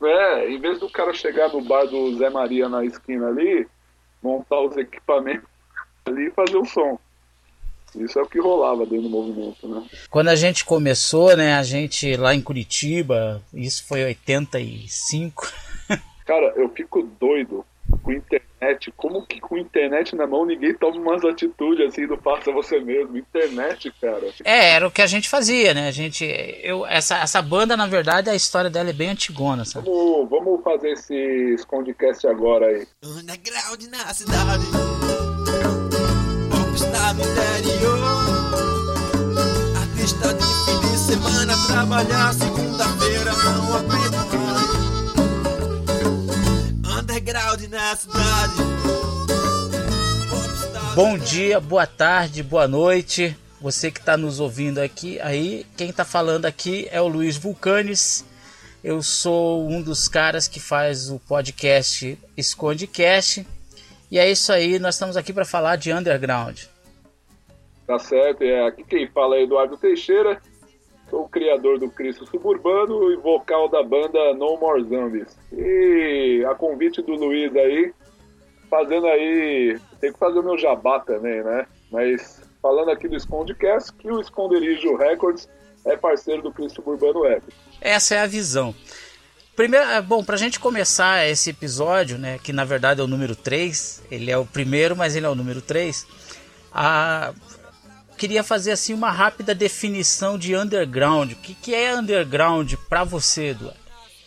Em vez do cara chegar no bar do Zé Maria na esquina ali, montar os equipamentos ali e fazer o som. Isso é o que rolava dentro do movimento, né? Quando a gente começou, né, a gente lá em Curitiba, isso foi 85. Cara, eu fico doido com internet. Como que com internet na mão ninguém toma umas atitudes assim do faça você mesmo? Internet, cara. Era o que a gente fazia, né? Essa banda, na verdade, a história dela é bem antigona, sabe? Vamos fazer esse escondecast agora aí. Underground na cidade, popstar no interior, artista de fim de semana, trabalhar segunda-feira, não aguento mais. Underground na cidade. Bom dia, boa tarde, boa noite. Você que está nos ouvindo aqui, aí quem está falando aqui é o Luiz Vulcanes. Eu sou um dos caras que faz o podcast Escondecast. E é isso aí, nós estamos aqui para falar de underground. Tá certo, aqui quem fala é Eduardo Teixeira. Sou o criador do Cristo Suburbano e vocal da banda No More Zombies. E a convite do Luiz aí, fazendo aí... Tem que fazer o meu jabá também, né? Mas falando aqui do Escondecast, que o Esconderijo Records é parceiro do Cristo Suburbano Records. Essa é a visão. Primeiro, bom, pra gente começar esse episódio, né, que na verdade é o número 3, ele é o primeiro, mas ele é o número 3, queria fazer assim uma rápida definição de underground. O que é underground pra você, Eduardo?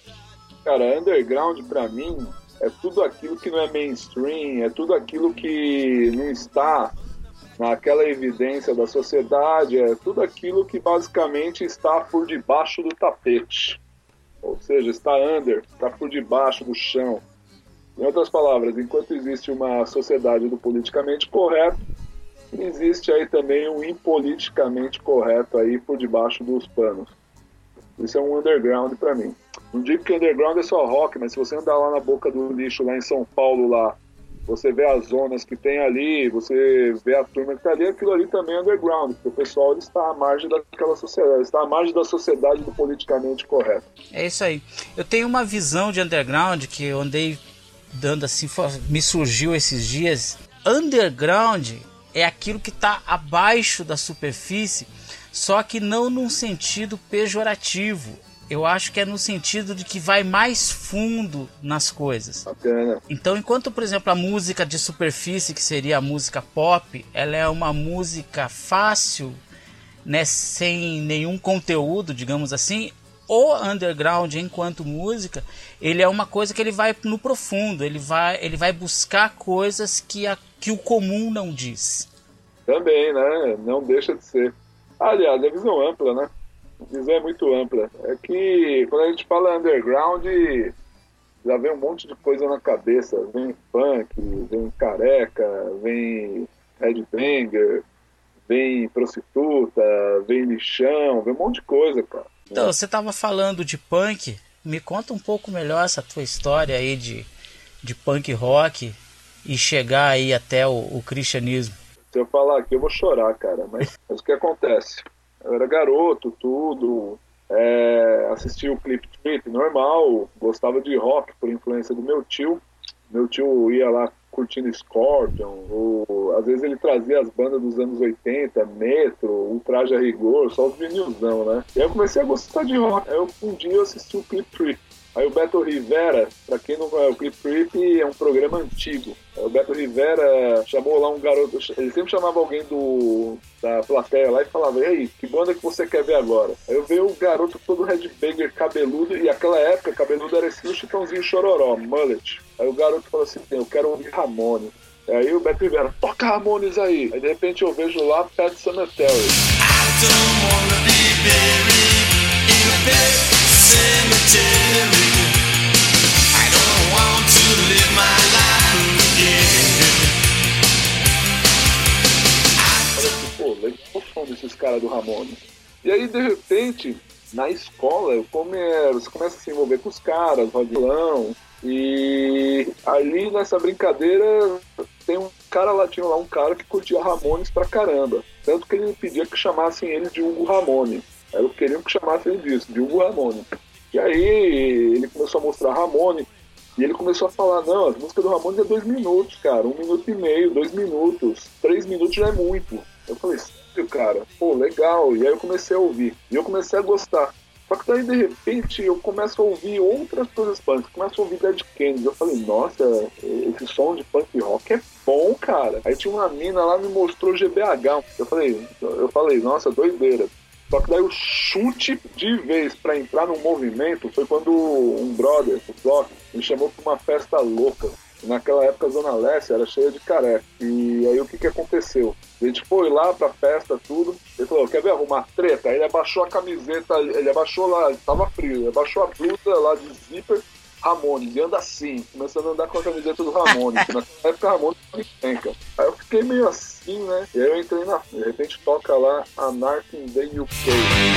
Cara, underground pra mim é tudo aquilo que não é mainstream, é tudo aquilo que não está naquela evidência da sociedade, é tudo aquilo que basicamente está por debaixo do tapete. Ou seja, está por debaixo do chão. Em outras palavras, enquanto existe uma sociedade do politicamente correto, existe aí também um impoliticamente correto aí por debaixo dos panos. Isso é um underground pra mim. Não digo que underground é só rock, mas se você andar lá na boca do lixo, lá em São Paulo, lá, você vê as zonas que tem ali, você vê a turma que tá ali, aquilo ali também é underground, porque o pessoal ele está à margem daquela sociedade, está à margem da sociedade do politicamente correto. É isso aí. Eu tenho uma visão de underground que eu andei dando assim, me surgiu esses dias. Underground é aquilo que está abaixo da superfície, só que não num sentido pejorativo. Eu acho que é no sentido de que vai mais fundo nas coisas. Bacana. Então, enquanto, por exemplo, a música de superfície, que seria a música pop, ela é uma música fácil, né, sem nenhum conteúdo, digamos assim, o underground, enquanto música, ele é uma coisa que ele vai no profundo, ele vai buscar coisas que o comum não diz. Também, né? Não deixa de ser. Aliás, é visão ampla, né? A visão é muito ampla. É que quando a gente fala underground, já vem um monte de coisa na cabeça. Vem funk, vem careca, vem headbanger, vem prostituta, vem lixão, vem um monte de coisa, cara. Então, você estava falando de punk, me conta um pouco melhor essa tua história aí de punk rock e chegar aí até o cristianismo. Se eu falar aqui eu vou chorar, cara, mas o que acontece? Eu era garoto, tudo, assistia o Clip Trip normal, gostava de rock por influência do meu tio. Meu tio ia lá curtindo Scorpion, ou às vezes ele trazia as bandas dos anos 80, Metro, Ultraje a Rigor, só os vinilzão, né? E aí eu comecei a gostar de rock. Aí um dia eu assisti o Clip Trip. Aí o Beto Rivera, pra quem não conhece, o Clip Trip é um programa antigo. Aí o Beto Rivera chamou lá um garoto, ele sempre chamava alguém da plateia lá e falava: e aí, que banda que você quer ver agora? Aí eu vi o garoto todo headbanger, cabeludo, e naquela época cabeludo era esse Chitãozinho Chororó, mullet. Aí o garoto falou assim: eu quero ouvir Ramones. Aí o Beto Rivera: toca Ramones aí. Aí de repente eu vejo lá Pet Sematary. I don't wanna be buried in a pet cemetery. I don't want to live my life again. Falei assim, pô, legal o som desses caras do Ramones. E aí de repente, na escola, você começa a se envolver com os caras, violão. E ali nessa brincadeira tem um cara lá, tinha lá um cara que curtia Ramones pra caramba. Tanto que ele pedia que chamassem ele de Hugo Ramone. Aí eu queria que chamassem ele disso, de Hugo Ramone. E aí ele começou a mostrar Ramones. E ele começou a falar, não, as músicas do Ramones é 2 minutos, cara, 1 minuto e meio, 2 minutos, 3 minutos já é muito. Eu falei, sério, cara, pô, legal. E aí eu comecei a ouvir, e eu comecei a gostar. Só que daí, de repente, eu começo a ouvir outras coisas punk, começo a ouvir Dead Kennedys. Eu falei, nossa, esse som de punk rock é bom, cara. Aí tinha uma mina lá, me mostrou GBH. Eu falei, nossa, doideira. Só que daí o chute de vez pra entrar no movimento foi quando um brother, o Flock, me chamou pra uma festa louca. Naquela época a Zona Leste era cheia de careca. E aí o que aconteceu? A gente foi lá pra festa, tudo. Ele falou, quer ver arrumar treta? Aí ele abaixou a camiseta, ele abaixou lá, tava frio, ele abaixou a blusa lá de zíper, Ramones, e anda assim, começando a andar com a camiseta do Ramones, que naquela época Ramones não encrenca. Aí eu fiquei meio assim, né? E aí eu entrei de repente toca lá Anarchy in the UK.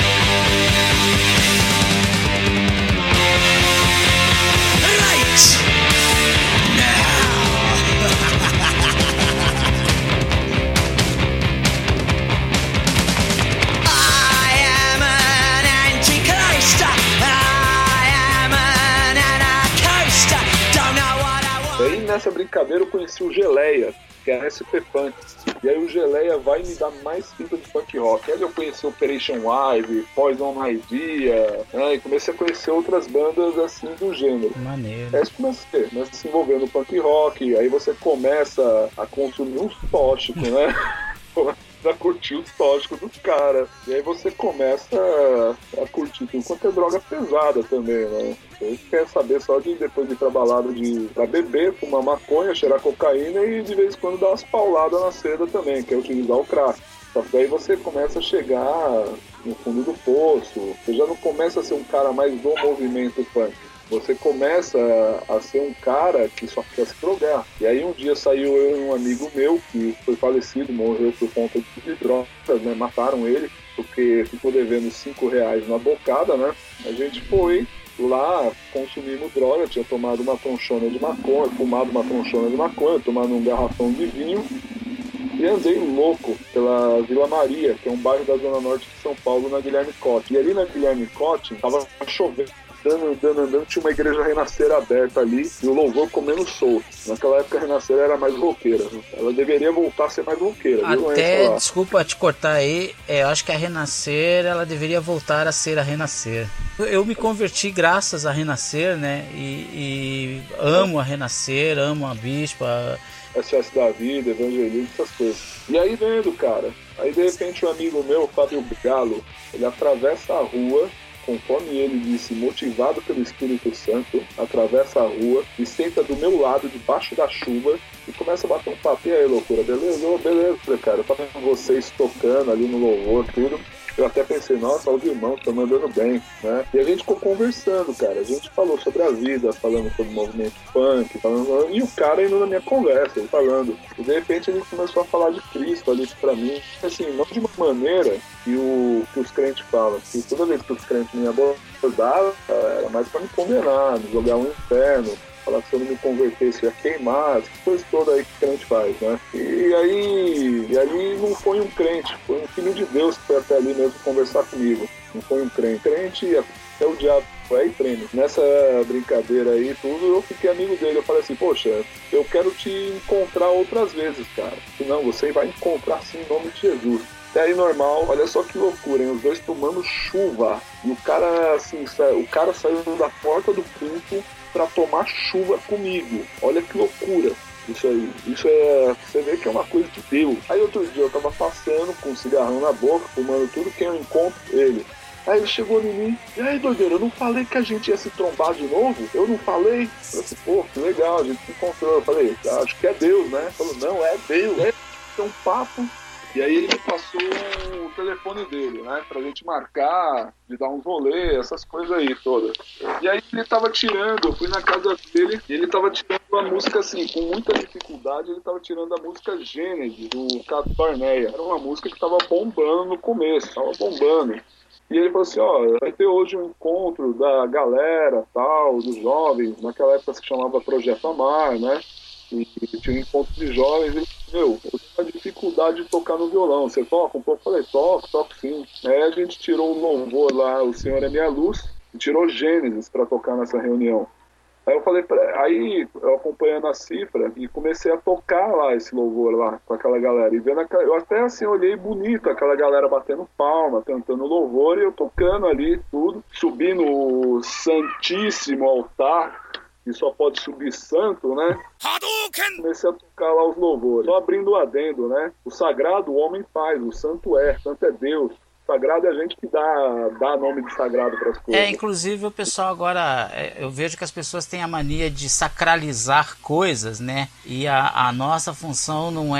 Aí nessa brincadeira eu conheci o Geleia, que é SP Punk. E aí o Geleia vai me dar mais fita de punk rock. Aí eu conheci Operation Live, Poison Idea, né? E comecei a conhecer outras bandas assim do gênero. Maneiro. Aí você começa a se envolver no punk rock, aí você começa a consumir uns tóxicos, né? Pra curtir os tóxicos dos caras. E aí você começa a curtir tudo quanto é droga pesada também, né? Você quer saber só de depois de ir pra balada pra beber, fumar maconha, cheirar cocaína e de vez em quando dar umas pauladas na seda também, que é utilizar o crack. Só que daí você começa a chegar no fundo do poço, você já não começa a ser um cara mais do movimento punk. Você começa a ser um cara que só quer se drogar. E aí um dia saiu eu e um amigo meu, que foi falecido, morreu por conta de drogas, né? Mataram ele, porque ficou devendo R$5 na bocada, né? A gente foi lá, consumimos droga, tinha tomado uma tronchona de maconha, fumado uma tronchona de maconha, tomado um garrafão de vinho, e andei louco pela Vila Maria, que é um bairro da Zona Norte de São Paulo, na Guilherme Cotti. E ali na Guilherme Cotti, tava chovendo. Andando, tinha uma igreja renascer aberta ali e o louvor comendo solto. Naquela época a renascer era mais roqueira. Ela deveria voltar a ser mais roqueira. Até, desculpa te cortar aí, eu acho que a Renascer, ela deveria voltar a ser a Renascer. Eu me converti graças a Renascer, né? E amo a Renascer, amo a Bispa. SS da Vida, Evangelismo, essas coisas. E aí vendo, cara, aí de repente um amigo meu, Fábio Galo, ele atravessa a rua, conforme ele disse, motivado pelo Espírito Santo, atravessa a rua e senta do meu lado, debaixo da chuva, e começa a bater um papo. E aí, loucura, beleza? Beleza, cara, eu tava com vocês tocando ali no louvor, tudo. Eu até pensei, nossa, os irmãos estão mandando bem, né? E a gente ficou conversando, cara. A gente falou sobre a vida, falando sobre o movimento punk, e o cara indo na minha conversa, ele falando. E de repente ele começou a falar de Cristo ali pra mim, assim, não de uma maneira que os crentes falam, que toda vez que os crentes me abordavam, era mais pra me condenar, me jogar no inferno, falar que se eu não me convertesse ia queimar, essas coisas todas aí que o crente faz, né? E aí não foi um crente, foi um filho de Deus que foi até ali mesmo conversar comigo. Não foi um crente. Crente é o diabo, aí treme. Nessa brincadeira aí, tudo, eu fiquei amigo dele. Eu falei assim, poxa, eu quero te encontrar outras vezes, cara. Senão você vai encontrar sim em nome de Jesus. Até aí normal, olha só que loucura, hein? Os dois tomando chuva. E o cara, assim, saiu da porta do culto pra tomar chuva comigo. Olha que loucura. Isso é, você vê que é uma coisa de Deus. Aí outro dia eu tava passando com um cigarrão na boca, fumando tudo, quem eu encontro, ele. Aí ele chegou em mim, e aí doideira, eu não falei que a gente ia se trombar de novo? Eu não falei? Eu falei, pô, que legal, a gente se encontrou. Eu falei, acho que é Deus, né? Ele falou, não, é Deus, é um papo. E aí ele me passou o telefone dele, né, pra gente marcar, de dar uns rolê, essas coisas aí todas. E aí ele tava tirando, eu fui na casa dele, e ele tava tirando a música assim, com muita dificuldade, ele tava tirando a música Gênesis, do Cato Torneia. Era uma música que tava bombando no começo, tava bombando. E ele falou assim, ó, vai ter hoje um encontro da galera, tal, dos jovens, naquela época se chamava Projeto Amar, né? E tinha um encontro de jovens, e eu tenho uma dificuldade de tocar no violão, você toca um pouco? Eu falei, toco sim. Aí a gente tirou um louvor lá, O Senhor é Minha Luz, e tirou Gênesis para tocar nessa reunião. Aí eu falei, aí eu acompanhando a cifra e comecei a tocar lá esse louvor lá com aquela galera. E vendo eu até assim olhei bonito aquela galera batendo palma, cantando louvor e eu tocando ali tudo. Subi no Santíssimo Altar, que só pode subir santo, né? Comecei a tocar lá os louvores. Só abrindo o adendo, né? O sagrado o homem faz, o santo é Deus. Sagrado é a gente que dá nome de sagrado para as coisas. Inclusive o pessoal agora, eu vejo que as pessoas têm a mania de sacralizar coisas, né? E a nossa função não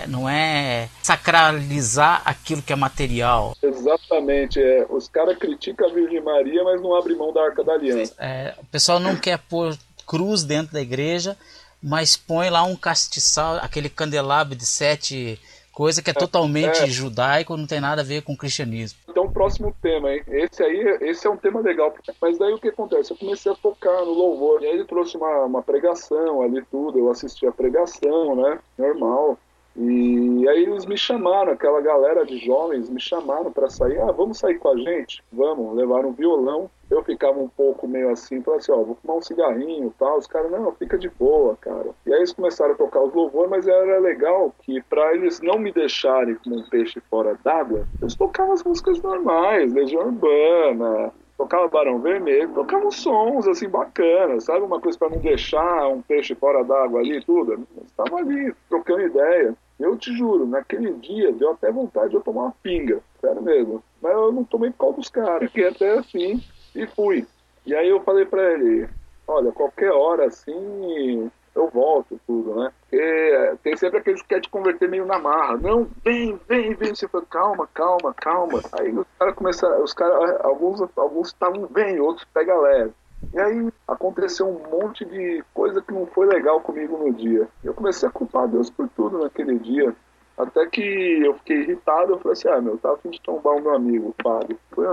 é sacralizar aquilo que é material. Exatamente, os caras criticam a Virgem Maria, mas não abrem mão da Arca da Aliança. O pessoal não quer pôr cruz dentro da igreja, mas põe lá um castiçal, aquele candelabro de 7... coisa que é totalmente judaico, não tem nada a ver com o cristianismo. Então, próximo tema, hein? Esse é um tema legal. Mas daí o que acontece? Eu comecei a tocar no louvor. E aí ele trouxe uma pregação ali, tudo. Eu assisti a pregação, né? Normal. E aí eles me chamaram, aquela galera de jovens me chamaram para sair. Vamos sair com a gente? Vamos. Levaram um violão. Eu ficava um pouco meio assim, falei assim, vou fumar um cigarrinho e tal. Os caras, não, fica de boa, cara. E aí eles começaram a tocar os louvores, mas era legal que pra eles não me deixarem como um peixe fora d'água, eles tocavam as músicas normais, Legião Urbana, tocava Barão Vermelho, tocavam sons assim bacanas, sabe? Uma coisa pra não deixar um peixe fora d'água ali e tudo. Eles estavam ali, trocando ideia. Eu te juro, naquele dia deu até vontade de eu tomar uma pinga, sério mesmo. Mas eu não tomei por causa dos caras, fiquei até assim e fui. E aí eu falei pra ele, olha, qualquer hora assim eu volto, tudo, né? Porque tem sempre aqueles que querem te converter meio na marra. Não, vem. Você fala, calma. Aí os caras começaram, alguns estavam bem, outros pega leve. E aí aconteceu um monte de coisa que não foi legal comigo no dia. Eu comecei a culpar Deus por tudo naquele dia. Até que eu fiquei irritado, eu falei assim, tava a fim de tombar o meu amigo, o Fábio. Fui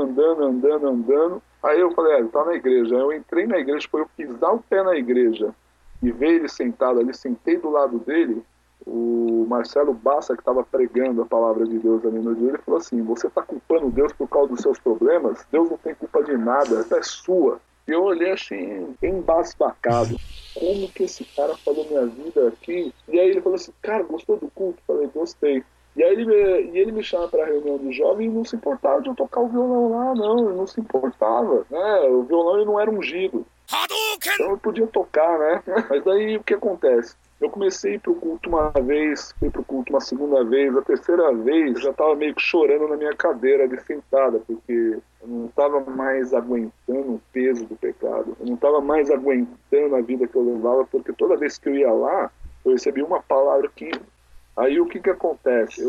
andando. Aí eu falei, ele tá na igreja. Aí eu entrei na igreja, foi eu pisar o pé na igreja e ver ele sentado ali, sentei do lado dele, o Marcelo Bassa, que estava pregando a palavra de Deus ali no dia, ele falou assim, você tá culpando Deus por causa dos seus problemas? Deus não tem culpa de nada, essa é sua. E eu olhei assim, embasbacado. Como que esse cara falou minha vida aqui? E aí ele falou assim, cara, gostou do culto? Eu falei, gostei. E aí ele me chama para a reunião do jovem e não se importava de eu tocar o violão lá, não. Ele não se importava, né? O violão ele não era ungido. Então eu podia tocar, né? Mas daí o que acontece? Eu comecei a ir pro culto uma vez, fui pro culto uma segunda vez, a terceira vez eu já estava meio que chorando na minha cadeira ali sentada, porque eu não estava mais aguentando o peso do pecado, eu não estava mais aguentando a vida que eu levava, porque toda vez que eu ia lá, eu recebia uma palavra que... Aí o que acontece?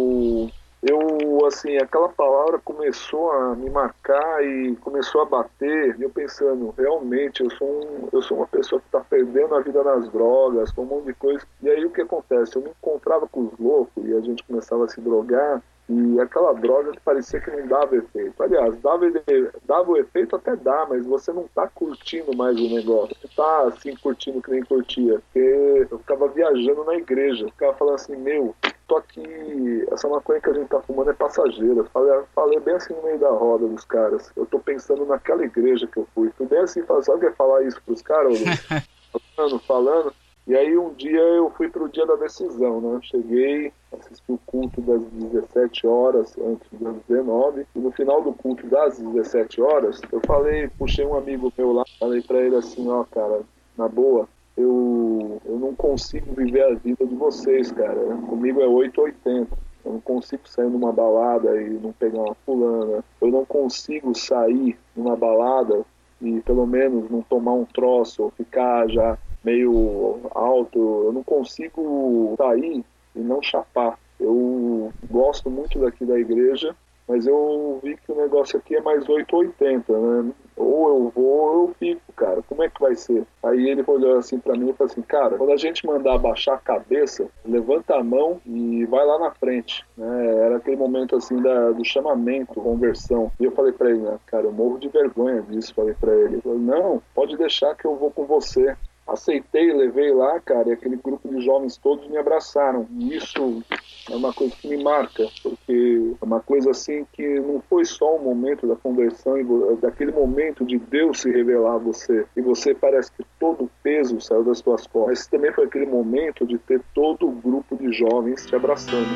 Assim, aquela palavra começou a me marcar e começou a bater, e eu pensando, realmente, eu sou uma pessoa que está perdendo a vida nas drogas, com um monte de coisa. E aí o que acontece? Eu me encontrava com os loucos e a gente começava a se drogar, e aquela droga que parecia que não dava efeito. Aliás, dava o efeito até dá, mas você não tá curtindo mais o negócio. Você tá assim, curtindo que nem curtia. Porque eu ficava viajando na igreja, eu ficava falando assim, tô aqui, essa maconha que a gente tá fumando é passageira. Falei bem assim no meio da roda dos caras. Eu tô pensando naquela igreja que eu fui. Fui bem assim, sabe o que é falar isso pros caras, Luiz? falando. E aí um dia eu fui pro dia da decisão, né? Cheguei, assisti o culto das 17 horas, antes das 19. E no final do culto das 17 horas, eu puxei um amigo meu lá, falei pra ele assim, cara, na boa, eu não consigo viver a vida de vocês, cara. Comigo é 880. Eu não consigo sair numa balada e não pegar uma fulana. Eu não consigo sair numa balada e pelo menos não tomar um troço ou ficar já meio alto. Eu não consigo sair e não chapar. Eu gosto muito daqui da igreja, mas eu vi que o negócio aqui é mais 880, né? Ou eu vou ou eu fico, cara. Como é que vai ser? Aí ele olhou assim pra mim e falou assim, cara, quando a gente mandar abaixar a cabeça, levanta a mão e vai lá na frente, né? Era aquele momento assim do chamamento, conversão. E eu falei pra ele, cara, eu morro de vergonha disso. Falei pra ele, não, pode deixar que eu vou com você. aceitei, levei lá, cara, e aquele grupo de jovens todos me abraçaram. E isso é uma coisa que me marca, porque é uma coisa assim que não foi só o momento da conversão, daquele momento de Deus se revelar a você, e você parece que todo o peso saiu das suas costas, mas também foi aquele momento de ter todo o grupo de jovens te abraçando.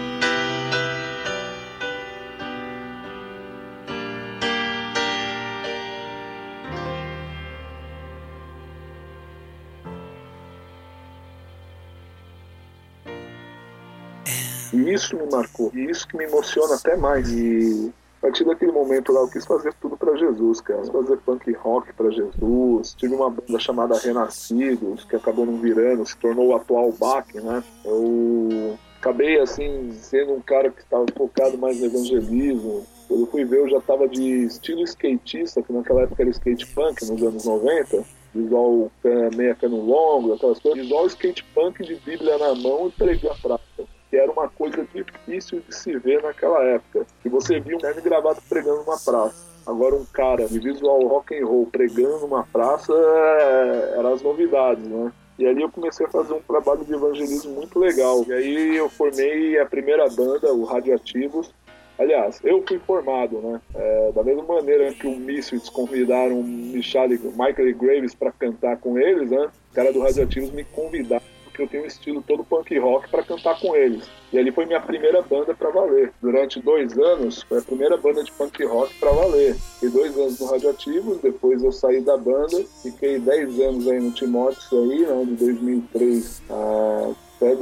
E isso me marcou, e isso que me emociona até mais. E a partir daquele momento lá, eu quis fazer tudo pra Jesus, cara. Quis fazer punk rock pra Jesus. Tive uma banda chamada Renascidos, que acabou não virando, se tornou o atual Bach, né? Eu acabei, assim, sendo um cara que estava focado mais no evangelismo. Quando eu fui ver, eu já estava de estilo skatista, que naquela época era skate punk, nos anos 90. Visual meia cano longo, aquelas coisas. Visual skate punk de Bíblia na mão e pregando a praça, que era uma coisa difícil de se ver naquela época. E você via um terno e gravata pregando numa praça. Agora um cara de visual rock and roll pregando numa praça eram as novidades, né? E ali eu comecei a fazer um trabalho de evangelismo muito legal. E aí eu formei a primeira banda, o Radioativos. Aliás, eu fui formado, né? Da mesma maneira que o Misfits convidaram o Michael Graves para cantar com eles, né? O cara do Radioativos me convidaram, porque eu tenho um estilo todo punk rock, para cantar com eles. E ali foi minha primeira banda para valer. Durante 2 anos, foi a primeira banda de punk rock para valer. Fiquei 2 anos no Radioativos, depois eu saí da banda, fiquei 10 anos aí no Timóteos, aí, né, de 2003 até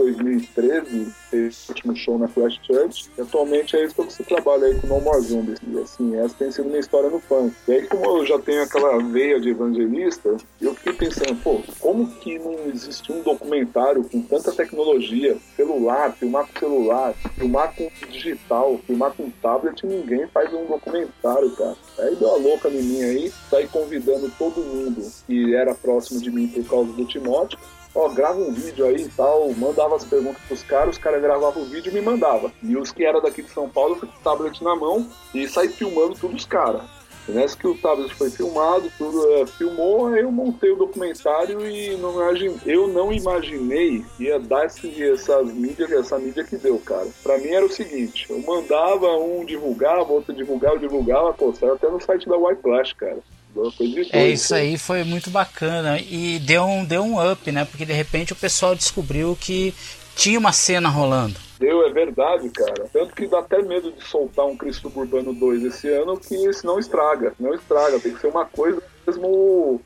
2013, fez o último show na Flash Church. E atualmente é isso que você trabalha aí com No More Zombies. E assim, essa tem sido minha história no punk. E aí, como eu já tenho aquela veia de evangelista, eu fiquei pensando, pô, como que não existe um documentário com tanta tecnologia, celular, filmar com celular, filmar com digital, filmar com tablet, ninguém faz um documentário, cara. Aí deu a louca em mim aí, saí convidando todo mundo que era próximo de mim por causa do Timóteo. Ó, grava um vídeo aí e tal, mandava as perguntas pros caras, os caras gravavam o vídeo e me mandavam. E os que eram daqui de São Paulo, eu fui com o tablet na mão e saí filmando tudo os caras. E nessa que o tablet foi filmado, tudo filmou, aí eu montei o documentário e eu não imaginei ia dar essa mídia que deu, cara. Pra mim era o seguinte, eu mandava, um divulgava, outro divulgava, pô, saiu até no site da Whiplash, cara. Isso aí foi muito bacana e deu um up, né? Porque de repente o pessoal descobriu que tinha uma cena rolando. É verdade, cara. Tanto que dá até medo de soltar um Cristo Suburbano 2 esse ano, que senão estraga. Não estraga, tem que ser uma coisa mesmo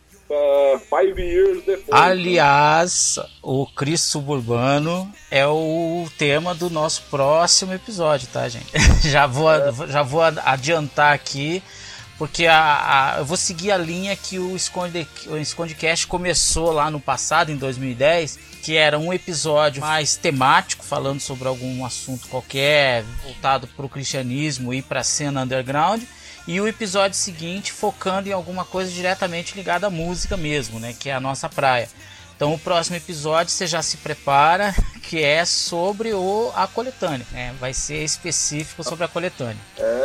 5 years depois. Aliás, o Cristo Suburbano é o tema do nosso próximo episódio, tá, gente? Já vou adiantar aqui. Porque eu vou seguir a linha que o Escondecast começou lá no passado, em 2010, que era um episódio mais temático, falando sobre algum assunto qualquer, voltado para o cristianismo e para a cena underground, e o episódio seguinte focando em alguma coisa diretamente ligada à música mesmo, né, que é a nossa praia. Então o próximo episódio você já se prepara, que é sobre a coletânea, né? Vai ser específico sobre a coletânea.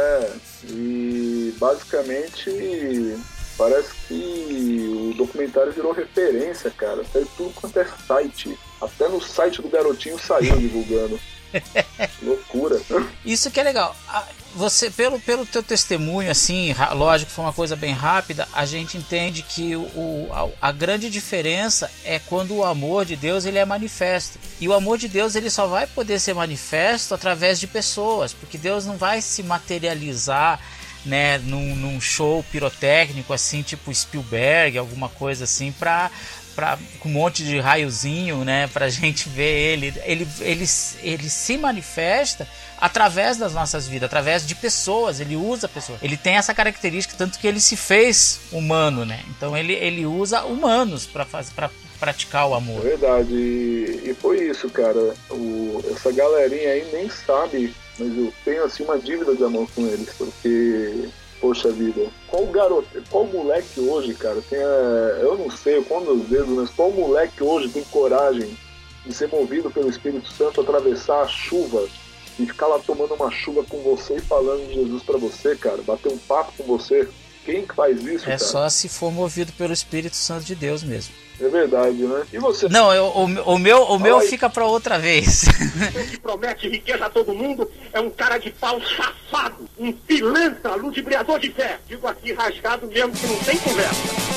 E basicamente parece que o documentário virou referência, cara. Saiu tudo quanto é site. Até no site do Garotinho saiu divulgando. Loucura. Isso que é legal. Você, pelo teu testemunho, assim, lógico, foi uma coisa bem rápida, a gente entende que a grande diferença é quando o amor de Deus ele é manifesto. E o amor de Deus ele só vai poder ser manifesto através de pessoas, porque Deus não vai se materializar, né, num show pirotécnico assim, tipo Spielberg, alguma coisa assim, com um monte de raiozinho, né, pra gente ver ele se manifesta através das nossas vidas, através de pessoas, ele usa pessoas. Ele tem essa característica, tanto que ele se fez humano, né? Então ele usa humanos para praticar o amor. É verdade, e foi isso, cara. Essa galerinha aí nem sabe, mas eu tenho assim uma dívida de amor com eles, porque... Poxa vida, qual moleque hoje, cara, eu não sei, eu conto meus dedos, mas qual moleque hoje tem coragem de ser movido pelo Espírito Santo, atravessar a chuva e ficar lá tomando uma chuva com você e falando de Jesus pra você, cara, bater um papo com você, Quem que faz isso, É cara? só se for movido pelo Espírito Santo de Deus mesmo. É verdade, né? E você? Não, o meu aí. fica pra outra vez. Que promete riqueza a todo mundo é um cara de pau chafado, um pilantra, ludibriador de fé. Digo aqui rasgado mesmo que não tem conversa.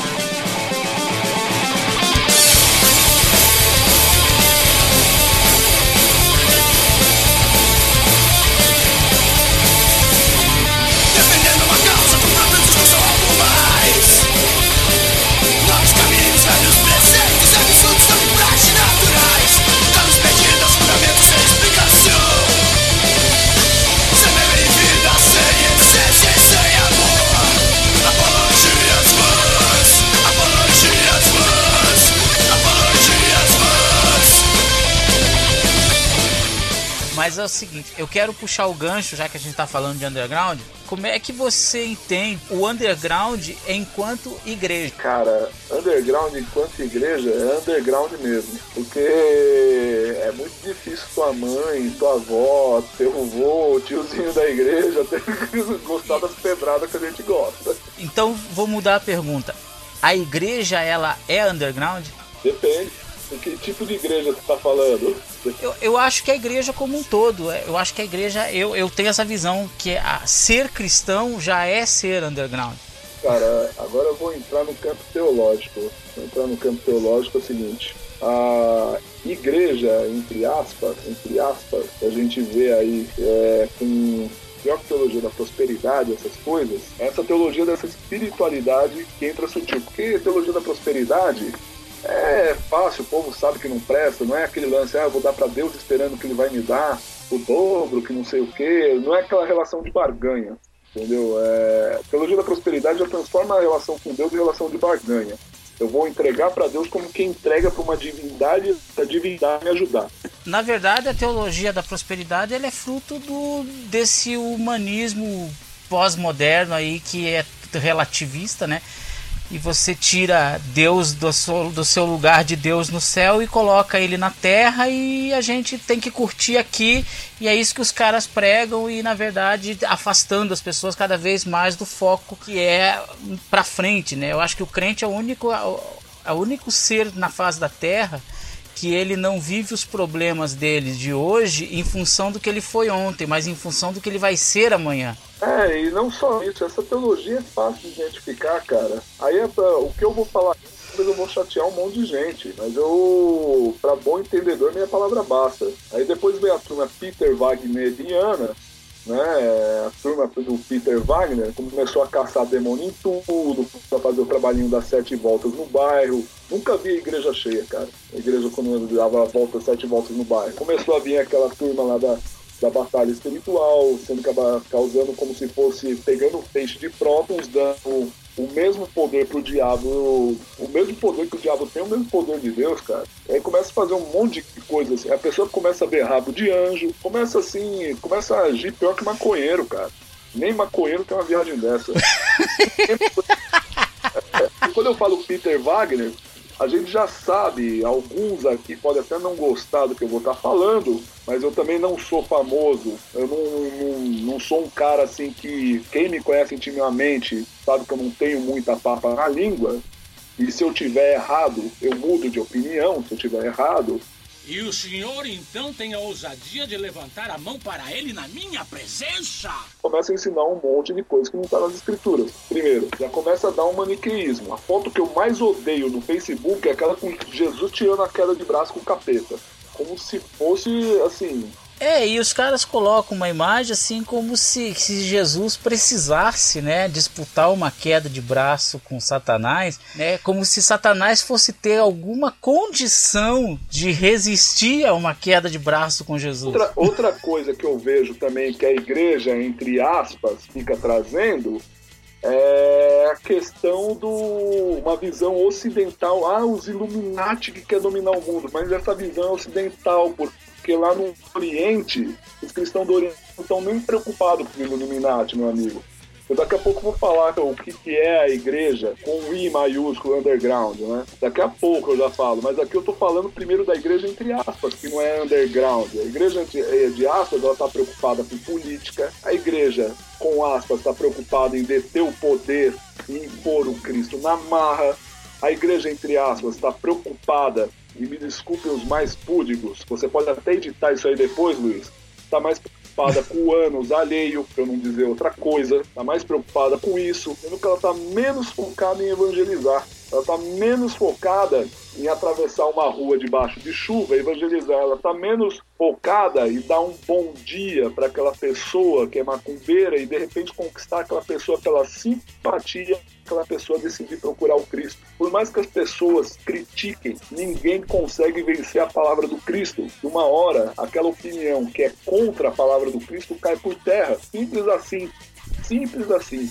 Defendendo uma causa com próprios usos ou algo mais. Novos caminhos, velhos preceitos, absurdos tão práticos naturais. Danos perdidos, fundamentos sem explicação. Sem meio em vida, sem essência e sem amor. Apologias vãs, apologias vãs, apologias vãs. Mas é o seguinte, eu quero puxar o gancho, já que a gente tá falando de underground. Como é que você entende o underground enquanto igreja? Cara, underground enquanto igreja é underground mesmo. Porque é muito difícil tua mãe, tua avó, teu avô, tiozinho da igreja ter que gostar das pedradas que a gente gosta. Então vou mudar a pergunta. A igreja, ela é underground? Depende. De que tipo de igreja tu tá falando? Eu acho que a igreja como um todo, eu acho que a igreja, eu tenho essa visão que ser cristão já é ser underground. Cara, agora eu vou entrar no campo teológico. Vou entrar no campo teológico é o seguinte: a igreja, entre aspas, a gente vê aí com a teologia da prosperidade, essas coisas, essa teologia dessa espiritualidade que entra sutil. Porque a teologia da prosperidade é fácil, o povo sabe que não presta, não é aquele lance, eu vou dar pra Deus esperando que ele vai me dar o dobro, que não sei o quê, não é aquela relação de barganha, entendeu? A teologia da prosperidade já transforma a relação com Deus em relação de barganha. Eu vou entregar pra Deus como quem entrega pra uma divindade, a divindade me ajudar. Na verdade, a teologia da prosperidade ela é fruto desse humanismo pós-moderno aí que é relativista, né? E você tira Deus do seu lugar de Deus no céu e coloca ele na terra e a gente tem que curtir aqui. E é isso que os caras pregam e, na verdade, afastando as pessoas cada vez mais do foco que é pra frente, né? Eu acho que o crente é o único ser na face da terra que ele não vive os problemas dele de hoje em função do que ele foi ontem, mas em função do que ele vai ser amanhã. E não só isso, essa teologia é fácil de identificar, cara. Aí o que eu vou falar, talvez eu vou chatear um monte de gente, mas pra bom entendedor, minha palavra basta. Aí depois vem a turma Peter Wagneriana, né? A turma do Peter Wagner começou a caçar demônio em tudo, pra fazer o trabalhinho das 7 voltas no bairro. Nunca vi a igreja cheia, cara. A igreja quando dava a volta 7 voltas no bairro. Começou a vir aquela turma lá da batalha espiritual, sendo causando como se fosse pegando o peixe de prótons, dando o mesmo poder pro diabo, o mesmo poder que o diabo tem, o mesmo poder de Deus, cara. E aí começa a fazer um monte de coisa assim. A pessoa começa a ver rabo de anjo, começa a agir pior que maconheiro, cara. Nem maconheiro tem uma viagem dessa. E quando eu falo Peter Wagner, a gente já sabe, alguns aqui podem até não gostar do que eu vou estar falando, mas eu também não sou famoso, eu não sou um cara assim que, quem me conhece intimamente, sabe que eu não tenho muita papa na língua, e se eu tiver errado, eu mudo de opinião, se eu tiver errado. E o senhor então tem a ousadia de levantar a mão para ele na minha presença? Começa a ensinar um monte de coisa que não está nas escrituras. Primeiro, já começa a dar um maniqueísmo. A foto que eu mais odeio no Facebook é aquela com Jesus tirando a queda de braço com o capeta. Como se fosse, assim... E os caras colocam uma imagem assim como se Jesus precisasse, né, disputar uma queda de braço com Satanás, né, como se Satanás fosse ter alguma condição de resistir a uma queda de braço com Jesus. Outra coisa que eu vejo também que a igreja, entre aspas, fica trazendo é a questão uma visão ocidental. Os Illuminati que quer dominar o mundo, mas essa visão é ocidental, porque lá no Oriente, os cristãos do Oriente não estão nem preocupados com o Illuminati, meu amigo. Eu daqui a pouco vou falar o que é a igreja com o I maiúsculo, underground, né? Daqui a pouco eu já falo, mas aqui eu tô falando primeiro da igreja entre aspas, que não é underground. A igreja de aspas, ela tá preocupada com política. A igreja, com aspas, está preocupada em deter o poder e impor o Cristo na marra. A igreja, entre aspas, está preocupada, e me desculpem os mais púdicos, você pode até editar isso aí depois, Luiz, está mais preocupada com o ânus alheio, para eu não dizer outra coisa, está mais preocupada com isso, sendo que ela está menos focada em evangelizar. Ela está menos focada em atravessar uma rua debaixo de chuva e evangelizar. Ela está menos focada em dar um bom dia para aquela pessoa que é macumbeira e de repente conquistar aquela pessoa pela simpatia, aquela pessoa decidir procurar o Cristo. Por mais que as pessoas critiquem, ninguém consegue vencer a palavra do Cristo. De uma hora, aquela opinião que é contra a palavra do Cristo cai por terra. Simples assim. Simples assim.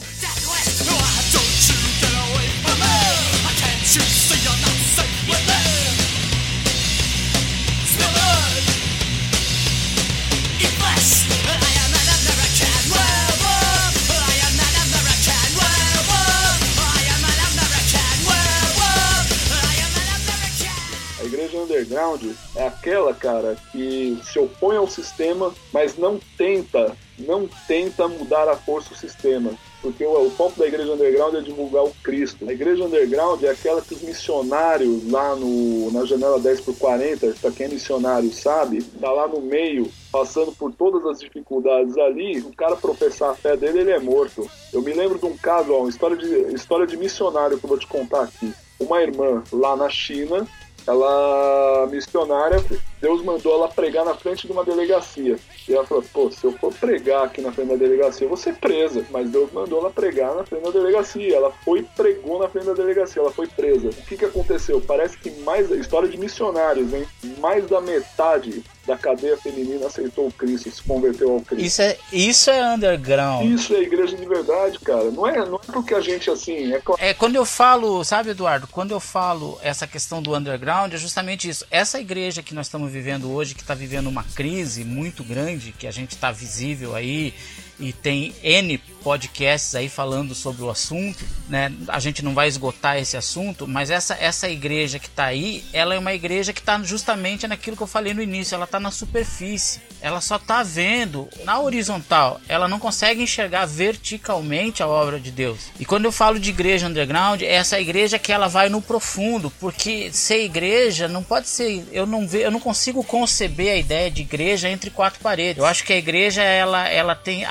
A igreja underground é aquela, cara, que se opõe ao sistema, mas não tenta mudar à força o sistema. Porque o foco da igreja underground é divulgar o Cristo. A igreja underground é aquela que os missionários lá na janela 10x40, para quem é missionário sabe, tá lá no meio, passando por todas as dificuldades ali, o cara professar a fé dele, ele é morto. Eu me lembro de um caso, uma história de missionário que eu vou te contar aqui. Uma irmã lá na China, ela missionária, Deus mandou ela pregar na frente de uma delegacia. E ela falou, pô, se eu for pregar aqui na frente da delegacia, eu vou ser presa. Mas Deus mandou ela pregar na frente da delegacia. Ela foi e pregou na frente da delegacia, ela foi presa. O que aconteceu? Parece que história de missionários, hein? Mais da metade da cadeia feminina aceitou o Cristo, se converteu ao Cristo. Isso é underground. Isso é igreja de verdade, cara. Não é porque a gente, assim... Quando eu falo, sabe, Eduardo? Quando eu falo essa questão do underground, é justamente isso. Essa igreja que nós estamos vivendo hoje, que está vivendo uma crise muito grande, que a gente está visível aí, e tem N podcasts aí falando sobre o assunto, né? A gente não vai esgotar esse assunto, mas essa igreja que está aí, ela é uma igreja que está justamente naquilo que eu falei no início, ela está na superfície, ela só está vendo na horizontal, ela não consegue enxergar verticalmente a obra de Deus. E quando eu falo de igreja underground, é essa igreja que ela vai no profundo, porque ser igreja não pode ser, eu não consigo conceber a ideia de igreja entre quatro paredes. Eu acho que a igreja ela tem,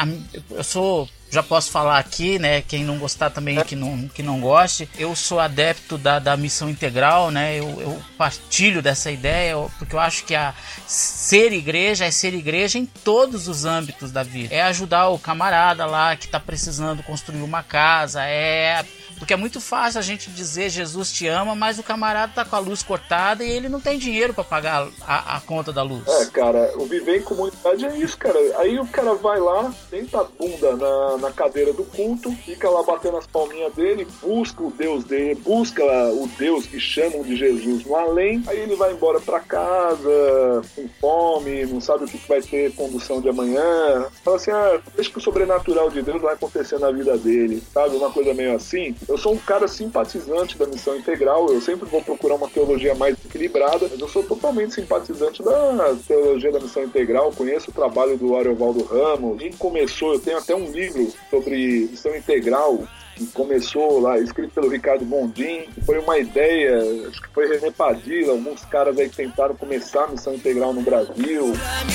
já posso falar aqui, né? Quem não gostar também que não goste. Eu sou adepto da missão integral, né? Eu partilho dessa ideia, porque eu acho que ser igreja é ser igreja em todos os âmbitos da vida. É ajudar o camarada lá que está precisando construir uma casa, porque é muito fácil a gente dizer Jesus te ama, mas o camarada tá com a luz cortada e ele não tem dinheiro para pagar a conta da luz. Cara, o viver em comunidade é isso, cara. Aí o cara vai lá, senta a bunda na cadeira do culto, fica lá batendo as palminhas dele, busca o Deus dele, busca o Deus que chamam de Jesus no além, aí ele vai embora para casa com fome, não sabe o que vai ter condução de amanhã. Fala assim, deixa que o sobrenatural de Deus vai acontecer na vida dele, sabe? Uma coisa meio assim. Eu sou um cara simpatizante da missão integral, eu sempre vou procurar uma teologia mais equilibrada, mas eu sou totalmente simpatizante da teologia da missão integral, conheço o trabalho do Ariovaldo Ramos, e eu tenho até um livro sobre missão integral, que começou lá, escrito pelo Ricardo Bondim, que foi uma ideia, acho que foi René Padilha, alguns caras aí que tentaram começar a missão integral no Brasil.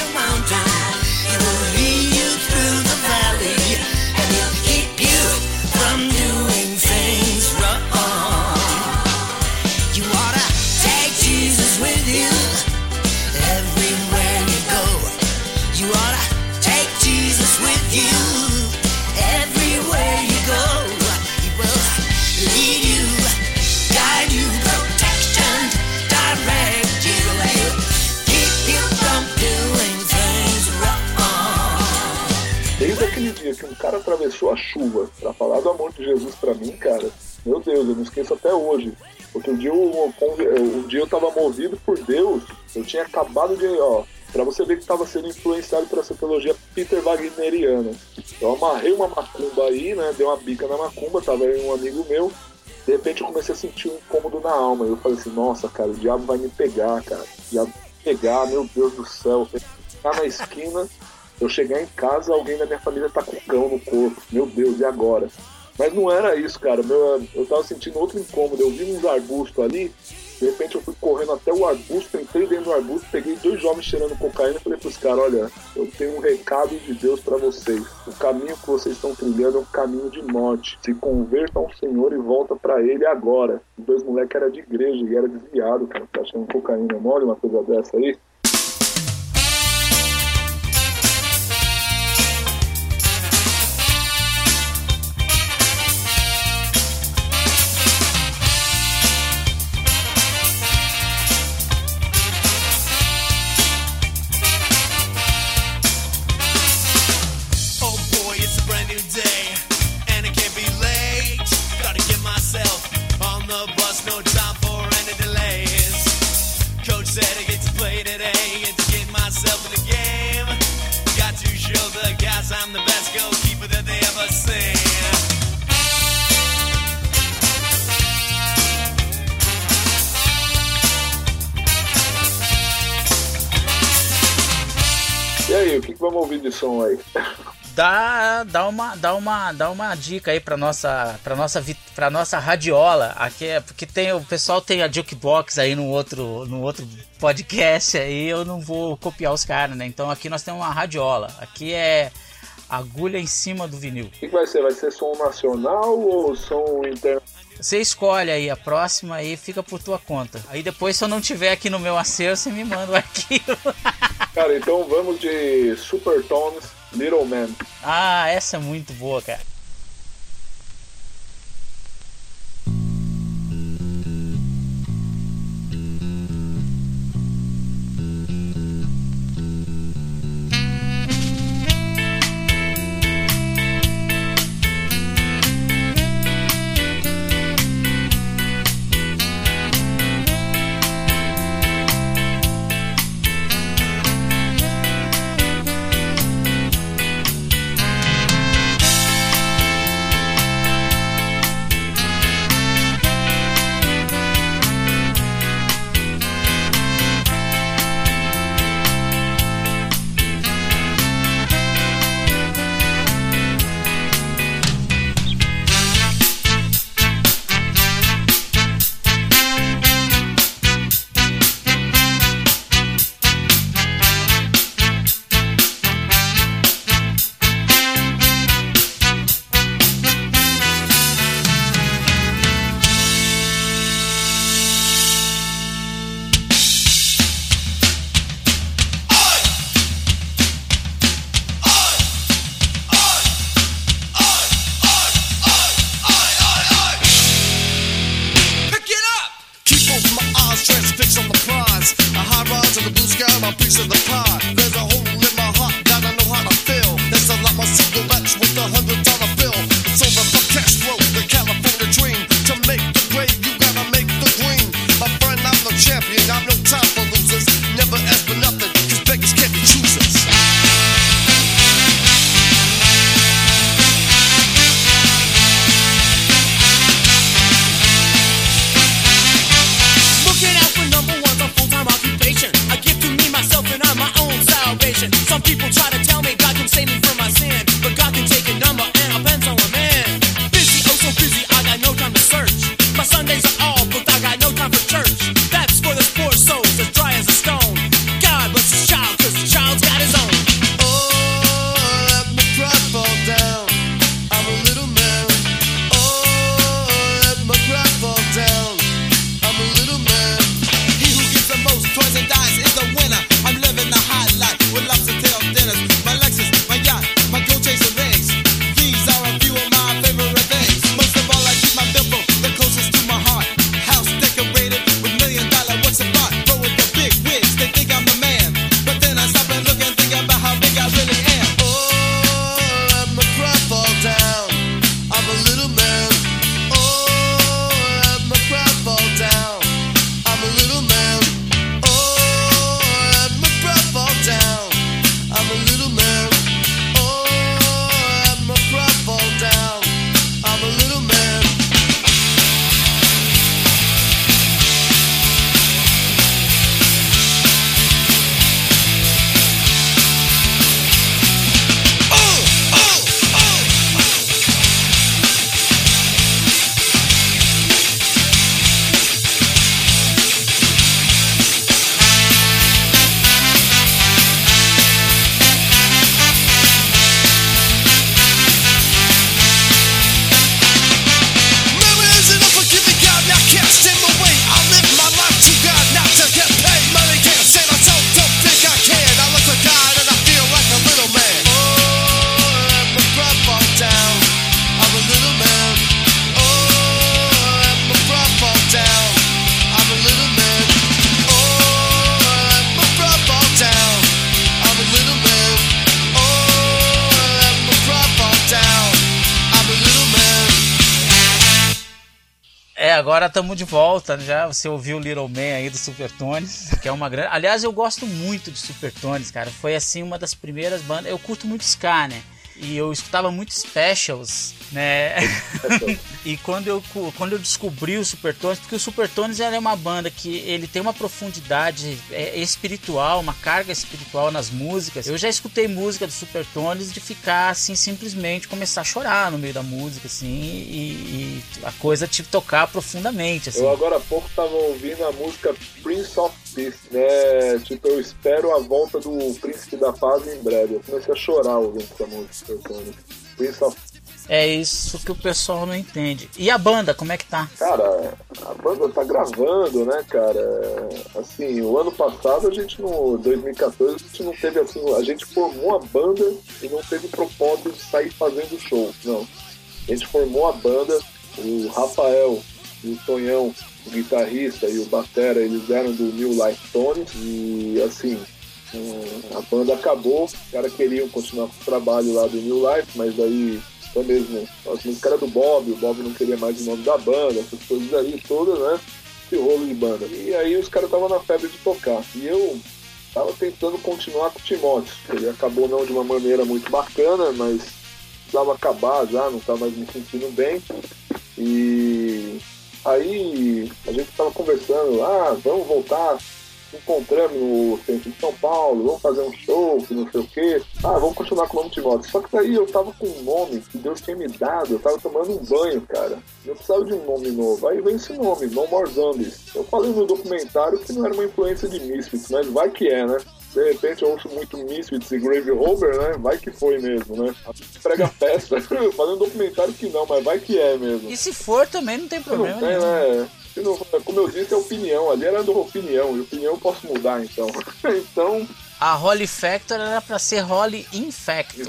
Que um cara atravessou a chuva pra falar do amor de Jesus pra mim, cara, meu Deus, eu não esqueço até hoje. Outro dia eu tava movido por Deus, eu tinha acabado de, Pra você ver que tava sendo influenciado por essa teologia Peter Wagneriana. Eu amarrei uma macumba aí, né? Dei uma bica na macumba, tava aí um amigo meu. De repente eu comecei a sentir um incômodo na alma. Eu falei assim, nossa, cara, o diabo vai me pegar, cara. O diabo vai me pegar, meu Deus do céu. Ficar na esquina, eu chegar em casa, alguém da minha família tá com cão no corpo. Meu Deus, e agora? Mas não era isso, cara. Eu tava sentindo outro incômodo. Eu vi uns arbustos ali. De repente eu fui correndo até o arbusto, entrei dentro do arbusto, peguei 2 jovens cheirando cocaína e falei pros caras, olha, eu tenho um recado de Deus pra vocês. O caminho que vocês estão trilhando é um caminho de morte. Se convertam ao Senhor e volta pra Ele agora. Os 2 moleques eram de igreja e era desviado, cara, tá achando cocaína mole, uma coisa dessa aí. E aí, o que vamos ouvir de som aí? Dá uma dica aí pra nossa radiola. Aqui porque o pessoal tem a jukebox aí no outro podcast aí, eu não vou copiar os caras, né? Então aqui nós temos uma radiola. Aqui é agulha em cima do vinil. O que vai ser? Vai ser som nacional ou som interno? Você escolhe aí a próxima e fica por tua conta. Aí depois, se eu não tiver aqui no meu acervo, você me manda o arquivo. Cara, então vamos de Supertones, Little Man. Ah, essa é muito boa, cara. I give to me, myself, and I'm Agora estamos de volta já. Você ouviu o Little Man aí do Supertones, que é uma grande... Aliás, eu gosto muito de Supertones, cara. Foi assim uma das primeiras bandas. Eu curto muito ska, né? E eu escutava muito Specials, né? E quando eu descobri o Supertones, porque o Supertones é uma banda que ele tem uma profundidade espiritual, uma carga espiritual nas músicas. Eu já escutei música do Supertones de ficar assim, simplesmente começar a chorar no meio da música, assim, e a coisa te tocar profundamente, assim. Eu agora há pouco tava ouvindo a música Prince of Peace, né? Tipo, eu espero a volta do Príncipe da Paz em breve. Eu comecei a chorar ouvindo essa música. Prince of... É isso que o pessoal não entende. E a banda, como é que tá? Cara, a banda tá gravando, né, cara? Assim, o ano passado, 2014, a gente não teve assim, a gente formou a banda e não teve propósito de sair fazendo show, não. A gente formou a banda, o Rafael e o Tonhão, o guitarrista e o batera, eles eram do New Life Tones e assim, a banda acabou, os caras queriam continuar com o trabalho lá do New Life, mas aí até mesmo as músicas eram do Bob, o Bob não queria mais o nome da banda, essas coisas aí todas, né? Esse rolo de banda. E aí os caras estavam na febre de tocar. E eu tava tentando continuar com o Timóteo. Ele acabou não de uma maneira muito bacana, mas precisava acabar já, não tava mais me sentindo bem. E aí a gente tava conversando, vamos voltar, encontramos no centro de São Paulo, vamos fazer um show, que não sei o quê. Vamos continuar com o nome Timóteo. Só que daí eu tava com um nome que Deus tinha me dado, eu tava tomando um banho, cara. Eu precisava de um nome novo. Aí vem esse nome, No More Zombies. Eu falei no documentário que não era uma influência de Misfits, mas vai que é, né? De repente eu ouço muito Misfits e Grave Robber, né? Vai que foi mesmo, né? Prega festa. Eu falei no documentário que não, mas vai que é mesmo. E se for também não tem problema nenhum. Né? Como eu disse, é opinião. Ali era do opinião. E opinião eu posso mudar, então. Então... A Holy Factor era pra ser Holy Infector.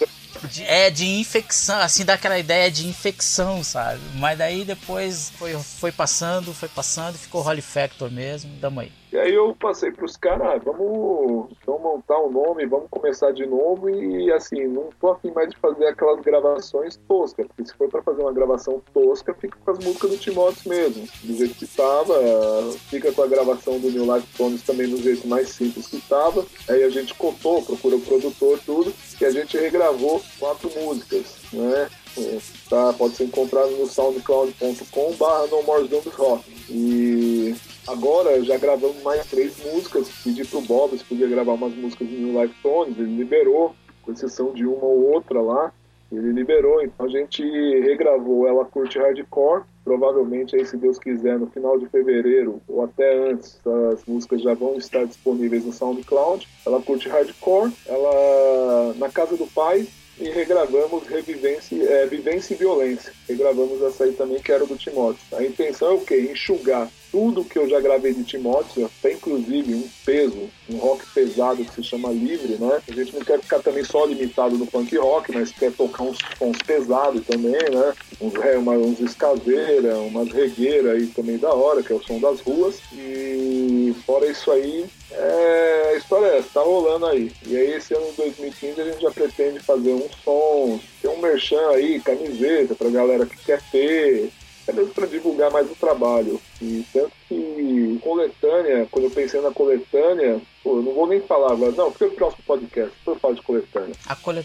De infecção, assim, dá aquela ideia de infecção, sabe? Mas daí depois foi passando, ficou Holy Factor mesmo, damo aí. E aí eu passei pros caras, vamos montar um nome, vamos começar de novo e assim, não tô afim mais de fazer aquelas gravações toscas, porque se for pra fazer uma gravação tosca, fica com as músicas do Timóteo mesmo, do jeito que tava, fica com a gravação do New Life Tones também do jeito mais simples que tava, aí a gente cotou, procurou o produtor, tudo, e a gente regravou 4 músicas, né? Pode ser encontrado no soundcloud.com/No More Zombies Rock. E agora já gravamos mais 3 músicas, pedi pro Bob se podia gravar umas músicas do New Life Tones, ele liberou, com exceção de uma ou outra lá, ele liberou, então a gente regravou Ela Curte Hardcore, provavelmente aí, se Deus quiser, no final de fevereiro ou até antes, as músicas já vão estar disponíveis no SoundCloud. Ela Curte Hardcore, ela Na Casa do Pai, e regravamos Vivência e Violência. Regravamos essa aí também, que era do Timóteo. A intenção é o quê? Enxugar tudo que eu já gravei de Timóteo, até inclusive um rock pesado que se chama Livre, né? A gente não quer ficar também só limitado no punk rock, mas quer tocar uns sons pesados também, né? Uns escaveira, umas regueiras aí também da hora, que é o som das ruas. E fora isso aí, a história é essa, tá rolando aí. E aí esse ano de 2015 a gente já pretende fazer uns sons, ter um merchan aí, camiseta pra galera que quer ter, é mesmo para divulgar mais o trabalho. E tanto que coletânea, quando eu pensei na coletânea, eu não vou nem falar, mas não, fica no próximo podcast, depois eu falo de coletânea.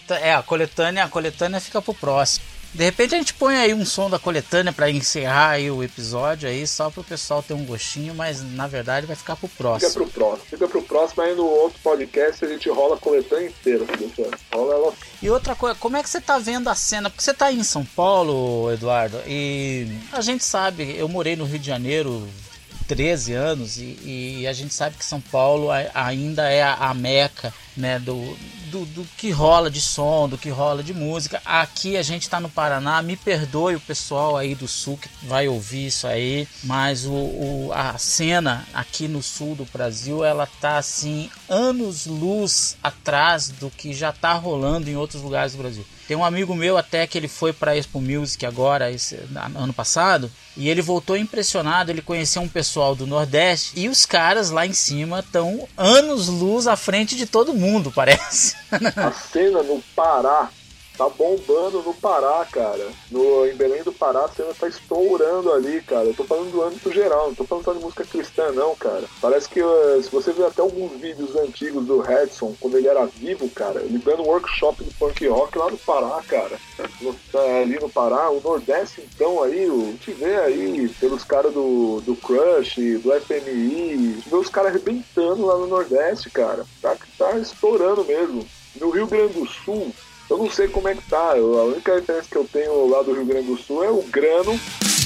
A coletânea fica pro próximo. De repente a gente põe aí um som da coletânea para encerrar aí o episódio aí, só pro pessoal ter um gostinho, mas na verdade vai ficar pro próximo. Fica pro próximo, aí no outro podcast a gente rola a coletânea inteira, rola ela. E outra coisa, como é que você tá vendo a cena? Porque você tá aí em São Paulo, Eduardo, e a gente sabe, eu morei no Rio de Janeiro 13 anos e a gente sabe que São Paulo ainda é a meca, né, do que rola de som, do que rola de música. Aqui a gente tá no Paraná, me perdoe o pessoal aí do sul que vai ouvir isso aí, mas a cena aqui no sul do Brasil, ela tá assim, anos-luz atrás do que já tá rolando em outros lugares do Brasil. Tem um amigo meu até que ele foi para Expo Music agora, ano passado, e ele voltou impressionado, ele conheceu um pessoal do Nordeste e os caras lá em cima estão anos-luz à frente de todo mundo, parece. A cena no Pará tá bombando no Pará, cara. Em Belém do Pará, a cena tá estourando ali, cara. Eu tô falando do âmbito geral, não tô falando só de música cristã, não, cara. Parece que, se você ver até alguns vídeos antigos do Redson, quando ele era vivo, cara, ele dando um workshop de punk rock lá no Pará, cara. Ali no Pará, o Nordeste, então, aí, a gente vê aí pelos caras do Crush, do FMI, vê os caras arrebentando lá no Nordeste, cara. Tá estourando mesmo. No Rio Grande do Sul, eu não sei como é que tá. A única referência que eu tenho lá do Rio Grande do Sul é o Grano.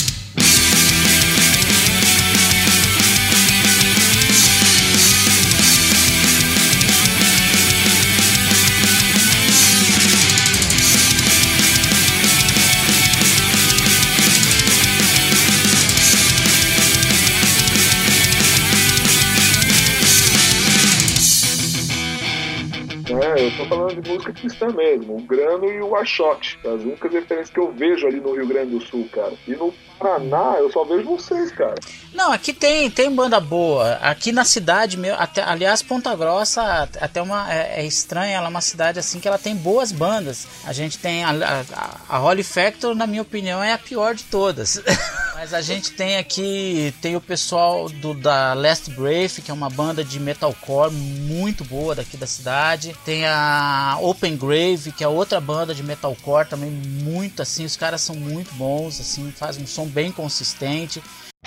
Eu tô falando de música cristã mesmo, o Grano e o Ashot, as únicas referências que eu vejo ali no Rio Grande do Sul, cara. E no Paraná, eu só vejo vocês, cara. Não, aqui tem banda boa. Aqui na cidade, aliás, Ponta Grossa até é estranha, ela é uma cidade assim que ela tem boas bandas. A gente tem a Holy Factor, na minha opinião, é a pior de todas. Mas a gente tem aqui, tem o pessoal da Last Brave, que é uma banda de metalcore muito boa daqui da cidade. Tem a Open Grave, que é outra banda de metalcore também muito assim, os caras são muito bons, assim, fazem um som bem consistente.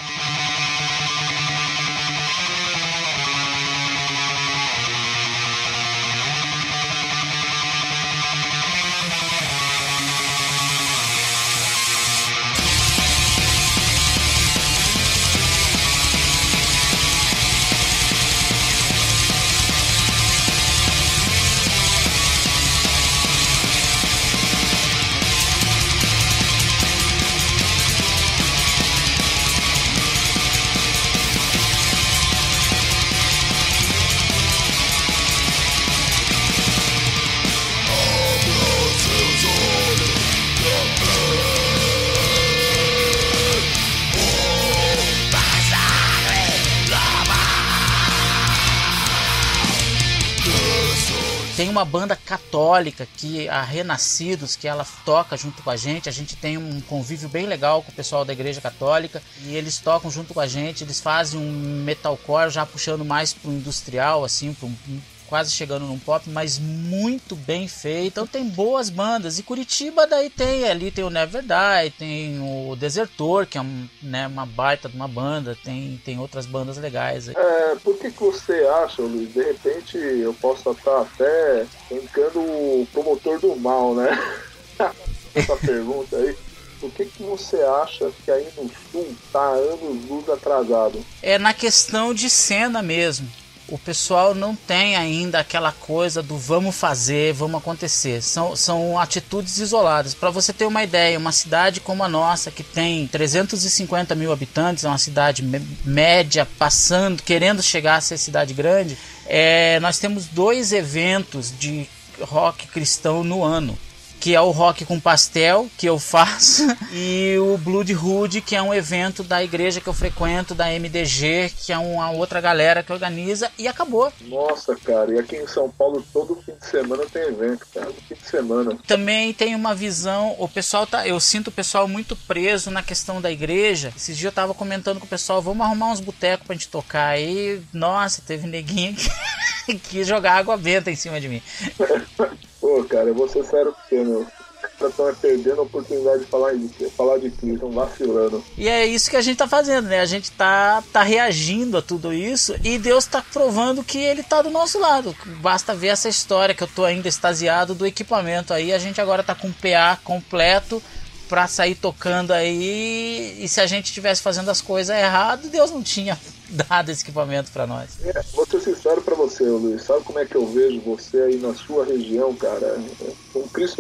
Tem uma banda católica, que a Renascidos, que ela toca junto com a gente tem um convívio bem legal com o pessoal da igreja católica, e eles tocam junto com a gente, eles fazem um metalcore já puxando mais pro industrial, assim, quase chegando num pop, mas muito bem feito. Então tem boas bandas. E Curitiba daí tem o Never Die, tem o Desertor, que é uma baita de uma banda, tem outras bandas legais aí. Por que você acha, Luiz? De repente eu posso estar até brincando o promotor do mal, né? Essa pergunta aí. Por que você acha que aí no Sul tá anos luz atrasado? É na questão de cena mesmo. O pessoal não tem ainda aquela coisa do vamos fazer, vamos acontecer. São atitudes isoladas. Para você ter uma ideia, uma cidade como a nossa, que tem 350 mil habitantes, é uma cidade média, querendo chegar a ser cidade grande, nós temos 2 eventos de rock cristão no ano, que é o Rock com Pastel, que eu faço, e o Bloodhood, que é um evento da igreja que eu frequento, da MDG, que é uma outra galera que organiza, e acabou. Nossa, cara, e aqui em São Paulo todo fim de semana tem evento, cara, fim de semana. Também tem uma visão, eu sinto o pessoal muito preso na questão da igreja. Esses dias eu tava comentando com o pessoal, vamos arrumar uns botecos pra gente tocar, aí, nossa, teve neguinho que quis jogar água benta em cima de mim. Pô, cara, eu vou ser sério com você, meu. Estão perdendo a oportunidade de falar de Cristo, estão vacilando. E é isso que a gente tá fazendo, né? A gente tá reagindo a tudo isso, e Deus tá provando que ele tá do nosso lado. Basta ver essa história que eu tô ainda extasiado do equipamento aí. A gente agora tá com o PA completo pra sair tocando aí, e se a gente estivesse fazendo as coisas errado, Deus não tinha dado esse equipamento pra nós. Vou ser sincero pra você, Luiz, sabe como é que eu vejo você aí na sua região, cara? Um Cristo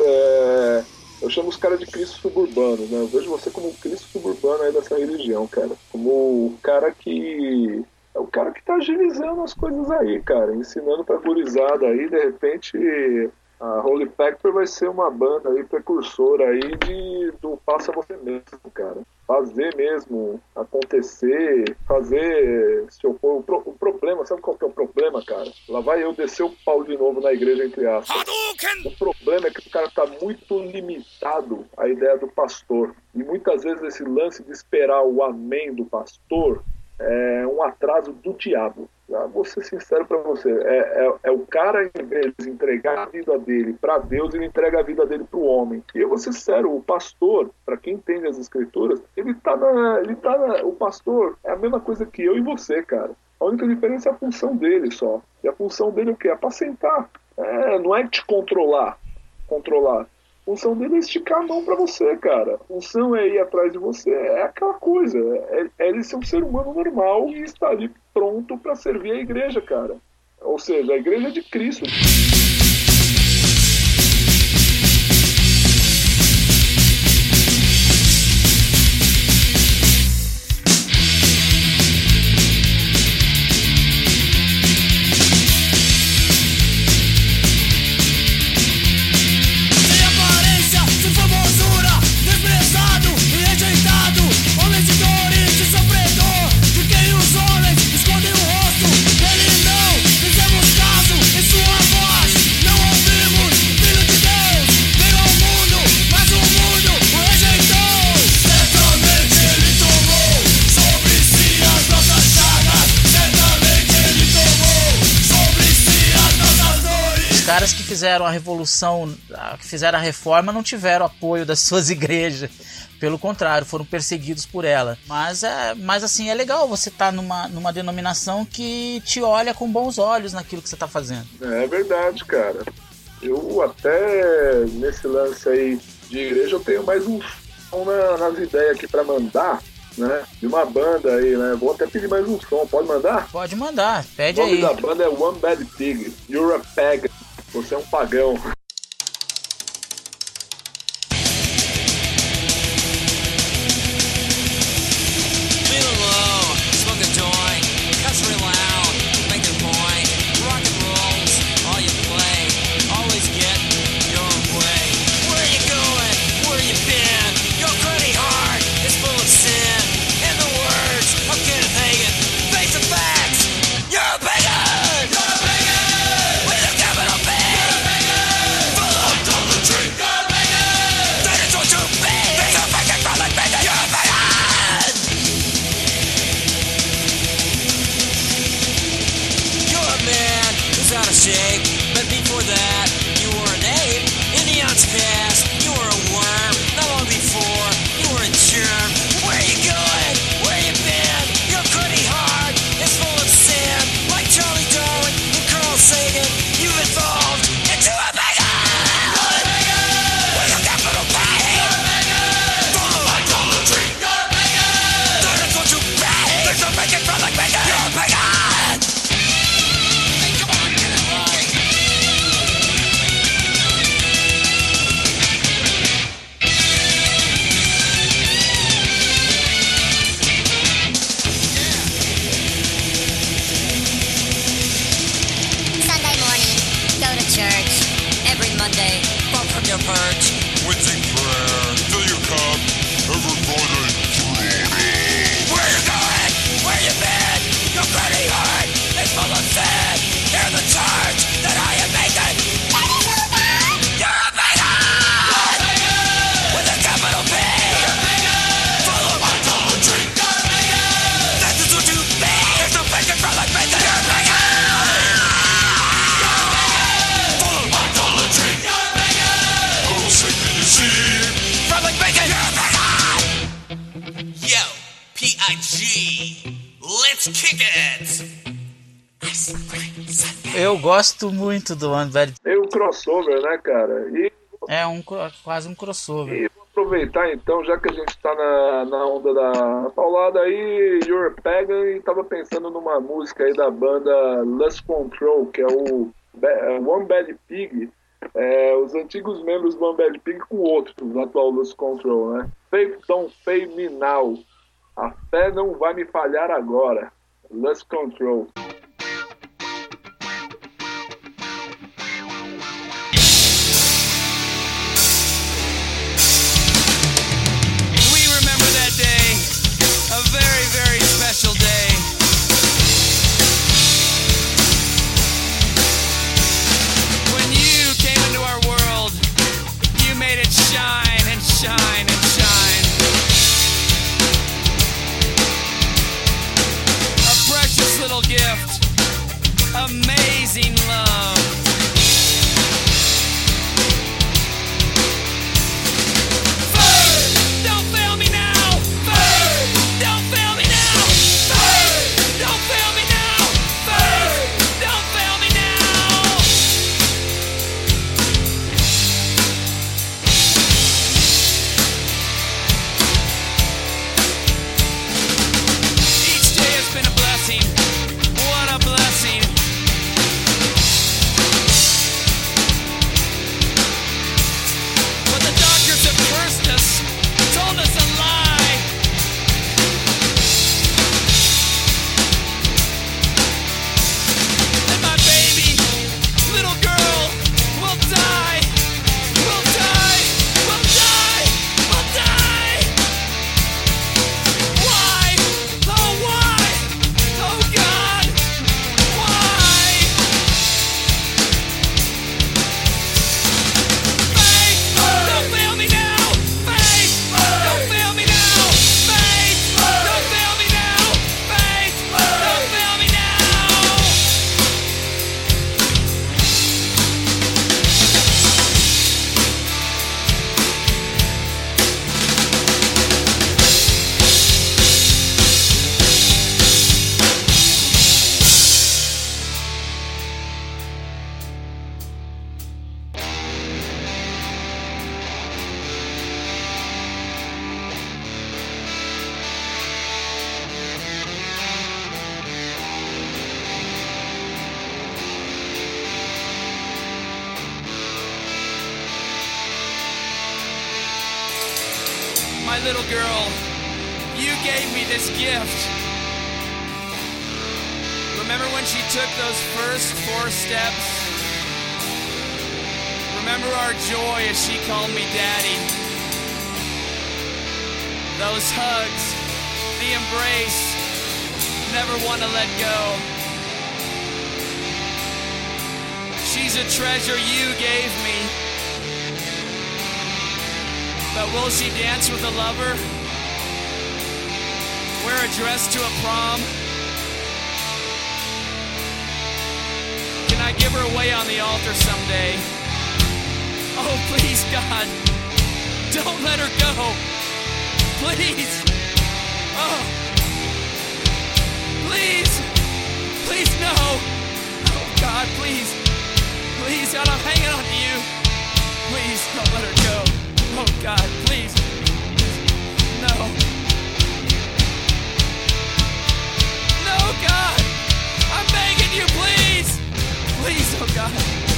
eu chamo os caras de Cristo suburbanos, né? Eu vejo você como um Cristo suburbano aí dessa religião, cara. Como o cara que tá agilizando as coisas aí, cara, ensinando pra gurizada aí, de repente A Holy Factor vai ser uma banda aí, precursora aí do faça você mesmo, cara. Fazer mesmo acontecer, fazer se opor. O problema, sabe qual que é o problema, cara? Lá vai eu descer o pau de novo na igreja, entre aspas. O problema é que o cara tá muito limitado à ideia do pastor. E muitas vezes esse lance de esperar o amém do pastor é um atraso do diabo. Vou ser sincero pra você, é o cara, em vez de entregar a vida dele pra Deus, ele entrega a vida dele pro homem. E eu vou ser sincero, o pastor, pra quem entende as escrituras, o pastor é a mesma coisa que eu e você, cara. A única diferença é a função dele só. E a função dele é o quê? Apacentar. Não é te controlar. A função dele é esticar a mão pra você, cara. A função é ir atrás de você. É aquela coisa. É ele ser um ser humano normal e estar ali pronto pra servir a igreja, cara. Ou seja, a igreja de Cristo. Caras que fizeram a revolução, que fizeram a reforma, não tiveram apoio das suas igrejas. Pelo contrário, foram perseguidos por ela. Mas assim, é legal você estar numa denominação que te olha com bons olhos naquilo que você está fazendo. É verdade, cara. Eu até, nesse lance aí de igreja, eu tenho mais um som nas ideias aqui para mandar, né? De uma banda aí, né? Vou até pedir mais um som. Pode mandar? Pode mandar, pede aí. O nome aí. da banda é One Bad Pig. You're a Pagan. Você é um pagão. Eu gosto muito do One Bad. É um crossover, né, cara? Quase um crossover. E vou aproveitar então, já que a gente tá na onda da paulada aí, You're Pagan, e tava pensando numa música aí da banda Lust Control, que é o One Bad Pig, os antigos membros do One Bad Pig com outros, do atual Lust Control, né? Faith Don't Fail Me Now. A fé não vai me falhar agora. Lust Control. amazing love. Bird, don't fail me now. Bird, don't fail me now. Bird, don't fail me now. Bird, don't fail me now. Each day has been a blessing. What a blessing. But the doctors have cursed us, told us a lie. And my baby, little girl, will die. Will die. Will die. Will die. Why? Oh, why? Oh, God. Why? Faith, don't fail me now. Faith, don't fail me now. Faith, don't fail me now. Faith, don't fail me now. My little girl, you gave me this gift. Remember when she took those first 4 steps? Remember our joy as she called me Daddy? Those hugs, the embrace, never want to let go. She's a treasure you gave me. But will she dance with a lover? Wear a dress to a prom? Can I give her away on the altar someday? Oh, please, God, don't let her go. Please. Oh, please. Please, no. Oh, God, please. Please, God, I'm hanging on to you. Please, don't let her go. Oh, God, please. No. No, God. I'm begging you, please. Please, oh, God.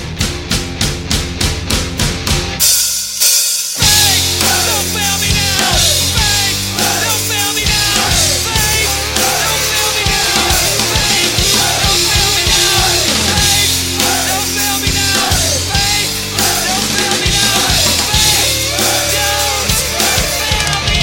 Faith, don't fail me now. Faith, don't fail me now. Faith, don't fail me now. Faith, don't fail me now. Faith, don't fail me now. Faith, don't fail me now. Faith, don't fail me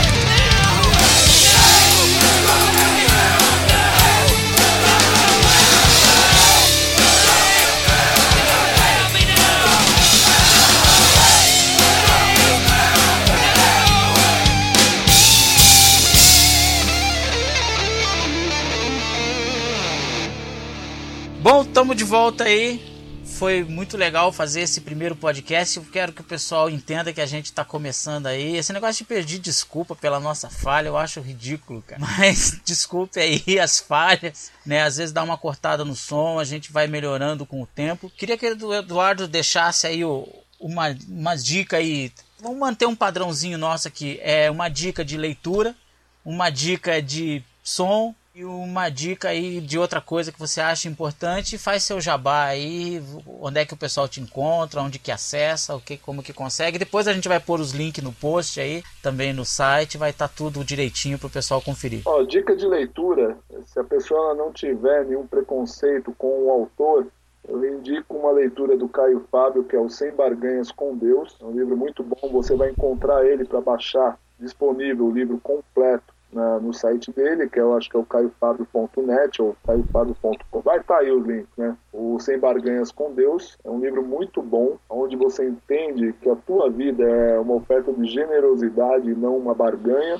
Bom, estamos de volta aí. Foi muito legal fazer esse primeiro podcast. Eu quero que o pessoal entenda que a gente está começando aí. Esse negócio de pedir desculpa pela nossa falha, eu acho ridículo, cara. Mas desculpe aí as falhas, né? Às vezes dá uma cortada no som, a gente vai melhorando com o tempo. Queria que o Eduardo deixasse aí uma dica aí. Vamos manter um padrãozinho nosso aqui. É uma dica de leitura, uma dica de som e uma dica aí de outra coisa que você acha importante. Faz seu jabá aí, onde é que o pessoal te encontra, onde que acessa, como que consegue. Depois a gente vai pôr os links no post aí, também no site, vai estar tudo direitinho para o pessoal conferir. Dica de leitura, se a pessoa não tiver nenhum preconceito com o autor, eu indico uma leitura do Caio Fábio, que é o Sem Barganhas com Deus. É um livro muito bom, você vai encontrar ele para baixar, disponível o livro completo no site dele, que eu acho que é o caiofabio.net ou caiofabio.com. Vai estar aí os links, né? O Sem Barganhas com Deus é um livro muito bom, onde você entende que a tua vida é uma oferta de generosidade e não uma barganha.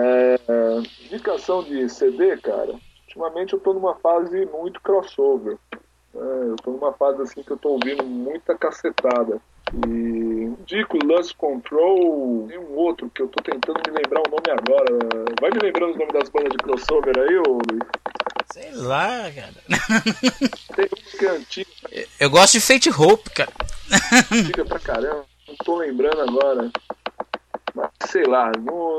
Indicação de CD, cara. Ultimamente eu tô numa fase muito crossover. Eu tô numa fase assim que eu tô ouvindo muita cacetada. E indico Lust Control, tem um outro que eu tô tentando me lembrar o nome agora. Vai me lembrando o nome das bandas de crossover aí, ô Luiz? Sei lá, cara. Tem um que é antigo, Eu gosto de Fate Hope, cara. antiga pra caramba, não tô lembrando agora. Mas sei lá,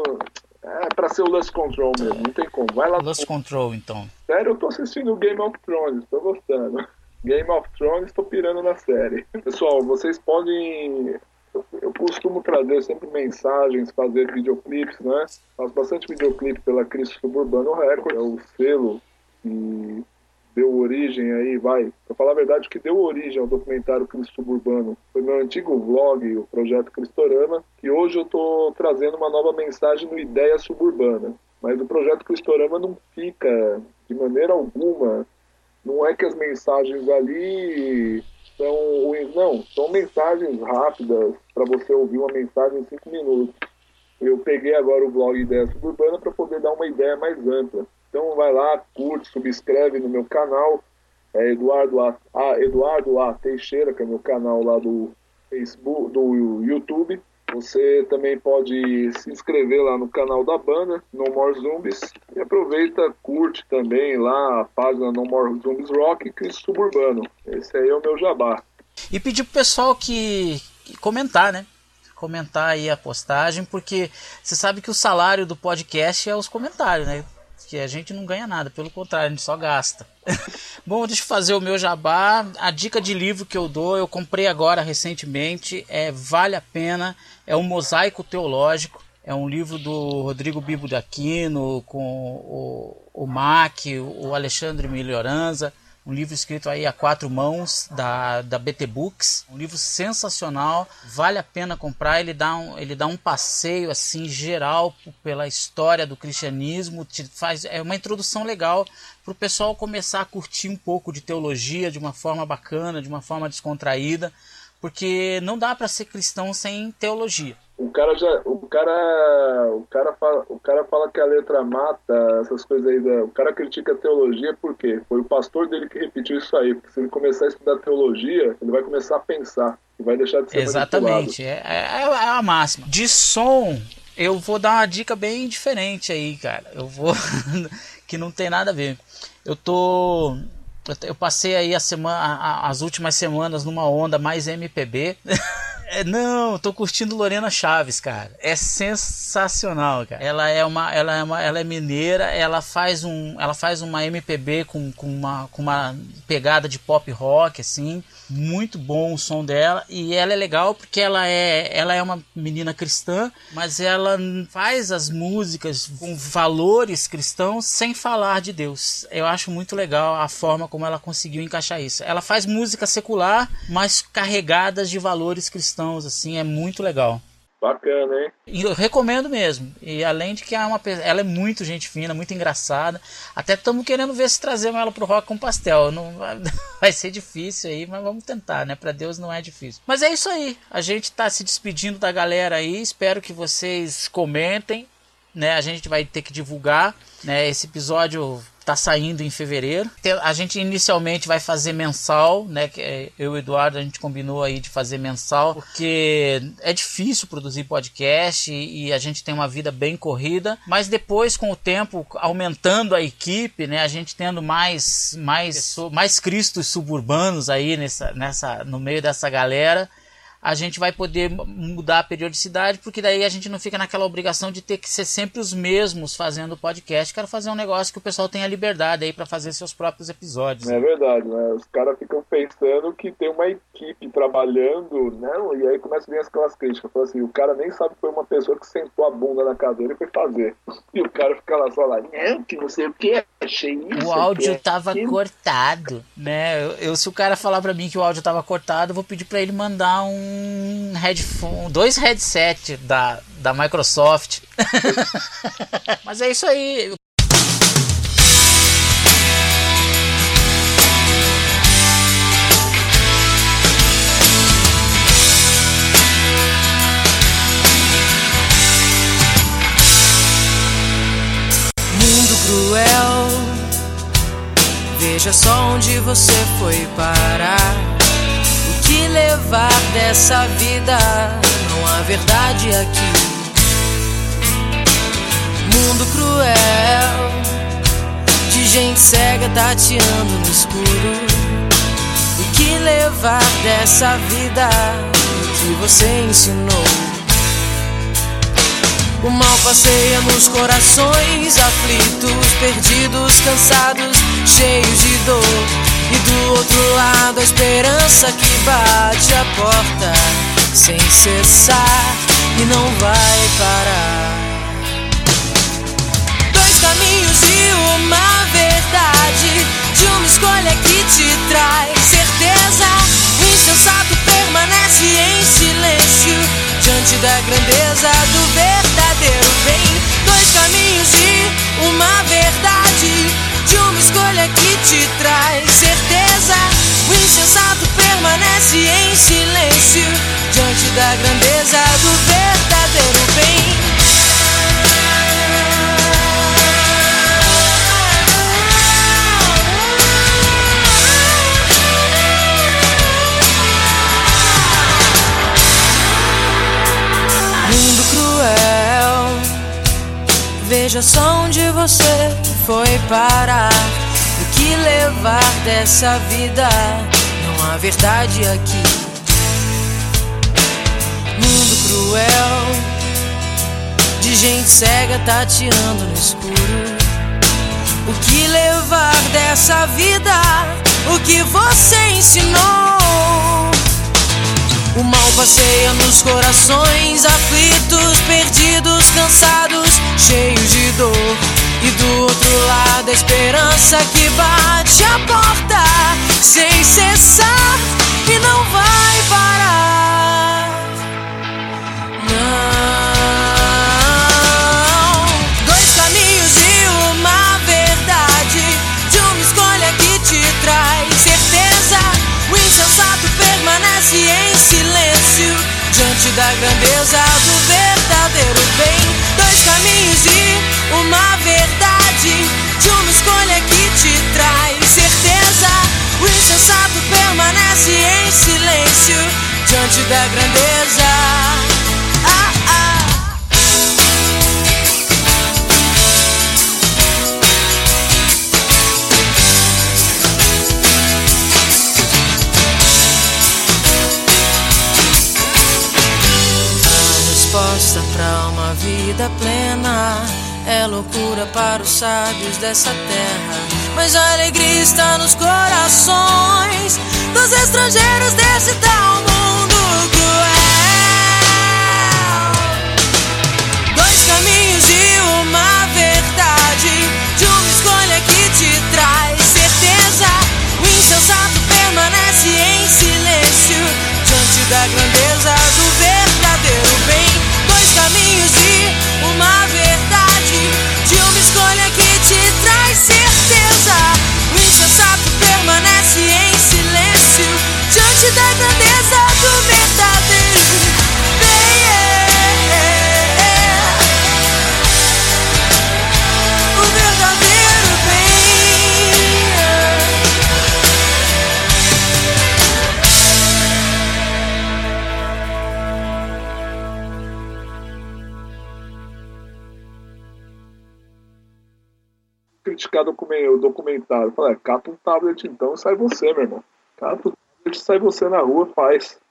é pra ser o Lust Control mesmo, não tem como. Vai lá. Lost Control, então. Sério, eu tô assistindo Game of Thrones, tô gostando. Game of Thrones, tô pirando na série. Pessoal, vocês podem... Eu costumo trazer sempre mensagens, fazer videoclipes, né? Faço bastante videoclipe pela Cristo Suburbano Record, é o selo que deu origem aí, pra falar a verdade, que deu origem ao documentário Cristo Suburbano. Foi meu antigo vlog, o Projeto Cristorama, que hoje eu tô trazendo uma nova mensagem no Ideia Suburbana. Mas o Projeto Cristorama não fica, de maneira alguma, não é que as mensagens ali são ruins, não. São mensagens rápidas para você ouvir uma mensagem em 5 minutos. Eu peguei agora o blog Ideia Suburbana para poder dar uma ideia mais ampla. Então vai lá, curte, subscreve no meu canal, Eduardo A. Teixeira, que é meu canal lá do Facebook, do YouTube. Você também pode se inscrever lá no canal da banda, No More Zombies, e aproveita, curte também lá a página No More Zombies Rock e Cristo Suburbano. Esse aí é o meu jabá. E pedir pro pessoal que comentar, né? Comentar aí a postagem, porque você sabe que o salário do podcast é os comentários, né? Que a gente não ganha nada, pelo contrário, a gente só gasta. Bom, deixa eu fazer o meu jabá. A dica de livro que eu dou, eu comprei agora recentemente, vale a pena, é um Mosaico Teológico, é um livro do Rodrigo Bibo de Aquino, com o Mac, o Alexandre Melhoranza, um livro escrito aí a 4 mãos, da BT Books, um livro sensacional, vale a pena comprar, ele dá um passeio assim geral pela história do cristianismo, é uma introdução legal para o pessoal começar a curtir um pouco de teologia de uma forma bacana, de uma forma descontraída, porque não dá para ser cristão sem teologia. O cara fala que a letra mata, essas coisas aí. O cara critica a teologia porque foi o pastor dele que repetiu isso aí. Porque se ele começar a estudar teologia, ele vai começar a pensar e vai deixar de ser exatamente, é a máxima. De som, eu vou dar uma dica bem diferente aí, cara. Eu vou que não tem nada a ver. Eu passei aí as últimas semanas numa onda mais MPB. Não, eu tô curtindo Lorena Chaves, cara. É sensacional, cara. Ela é mineira, ela faz uma MPB com uma pegada de pop rock, assim. Muito bom o som dela. E ela é legal porque ela é uma menina cristã, mas ela faz as músicas com valores cristãos sem falar de Deus. Eu acho muito legal a forma como ela conseguiu encaixar isso. Ela faz música secular, mas carregadas de valores cristãos, assim, é muito legal. Bacana, hein? E eu recomendo mesmo. E além de que ela é muito gente fina, muito engraçada. Até estamos querendo ver se trazemos ela pro Rock com Pastel. Não vai ser difícil aí, mas vamos tentar, né? Para Deus não é difícil. Mas é isso aí. A gente tá se despedindo da galera aí. Espero que vocês comentem, né? A gente vai ter que divulgar, né? Esse episódio tá saindo em fevereiro. A gente inicialmente vai fazer mensal, né? Eu e o Eduardo, a gente combinou aí de fazer mensal, porque é difícil produzir podcast e a gente tem uma vida bem corrida, mas depois, com o tempo, aumentando a equipe, né? A gente tendo mais cristos suburbanos aí no meio dessa galera, a gente vai poder mudar a periodicidade, porque daí a gente não fica naquela obrigação de ter que ser sempre os mesmos fazendo o podcast. Quero fazer um negócio que o pessoal tenha liberdade aí para fazer seus próprios episódios. É verdade, né? Os caras ficam pensando que tem uma equipe trabalhando, né? E aí começam a vir aquelas críticas. Fala assim, o cara nem sabe que foi uma pessoa que sentou a bunda na cadeira e foi fazer. E o cara fica lá só lá, não, que não sei o que, achei isso. O áudio tava cortado, né? Se o cara falar pra mim que o áudio tava cortado, eu vou pedir pra ele mandar um headphone, 2 headsets da Microsoft. Mas é isso aí. Mundo cruel, Veja só onde você foi parar. O que levar dessa vida? Não há verdade aqui. Mundo cruel, de gente cega tateando no escuro. O que levar dessa vida? O que você ensinou? O mal passeia nos corações aflitos, perdidos, cansados, cheios de dor. E do outro lado a esperança que bate a porta sem cessar e não vai parar. Dois caminhos e uma verdade, de uma escolha que te traz certeza. O insensato permanece em silêncio diante da grandeza do verdadeiro bem. Dois caminhos e uma verdade, de uma escolha que te traz certeza. O insensato permanece em silêncio diante da grandeza do verdadeiro bem. Mundo cruel, veja só onde você foi parar. O que levar dessa vida? Não há verdade aqui. Mundo cruel, de gente cega tateando no escuro. O que levar dessa vida? O que você ensinou? O mal passeia nos corações aflitos, perdidos, cansados, cheios de dor. E do outro lado a esperança que bate a porta sem cessar e não vai parar. Não. Dois caminhos e uma verdade, de uma escolha que te traz certeza. O insensato permanece em silêncio diante da grandeza do verdadeiro bem. Dois caminhos e uma verdade, de uma escolha que te traz certeza. O insensato permanece em silêncio diante da grandeza. Resposta pra uma vida plena é loucura para os sábios dessa terra, mas a alegria está nos corações dos estrangeiros desse tal mundo cruel. Dois caminhos e uma verdade, de uma escolha que te traz certeza. O insensato permanece em silêncio diante da grandeza do verdadeiro bem. Dois caminhos e uma verdade, de uma escolha que te traz certeza. O insensato permanece em silêncio diante da grandeza do verdadeiro bem. O verdadeiro bem. Criticar o documentário. Falar, cata um tablet então e sai você, meu irmão. Cata o tablet e sai você na rua, faz.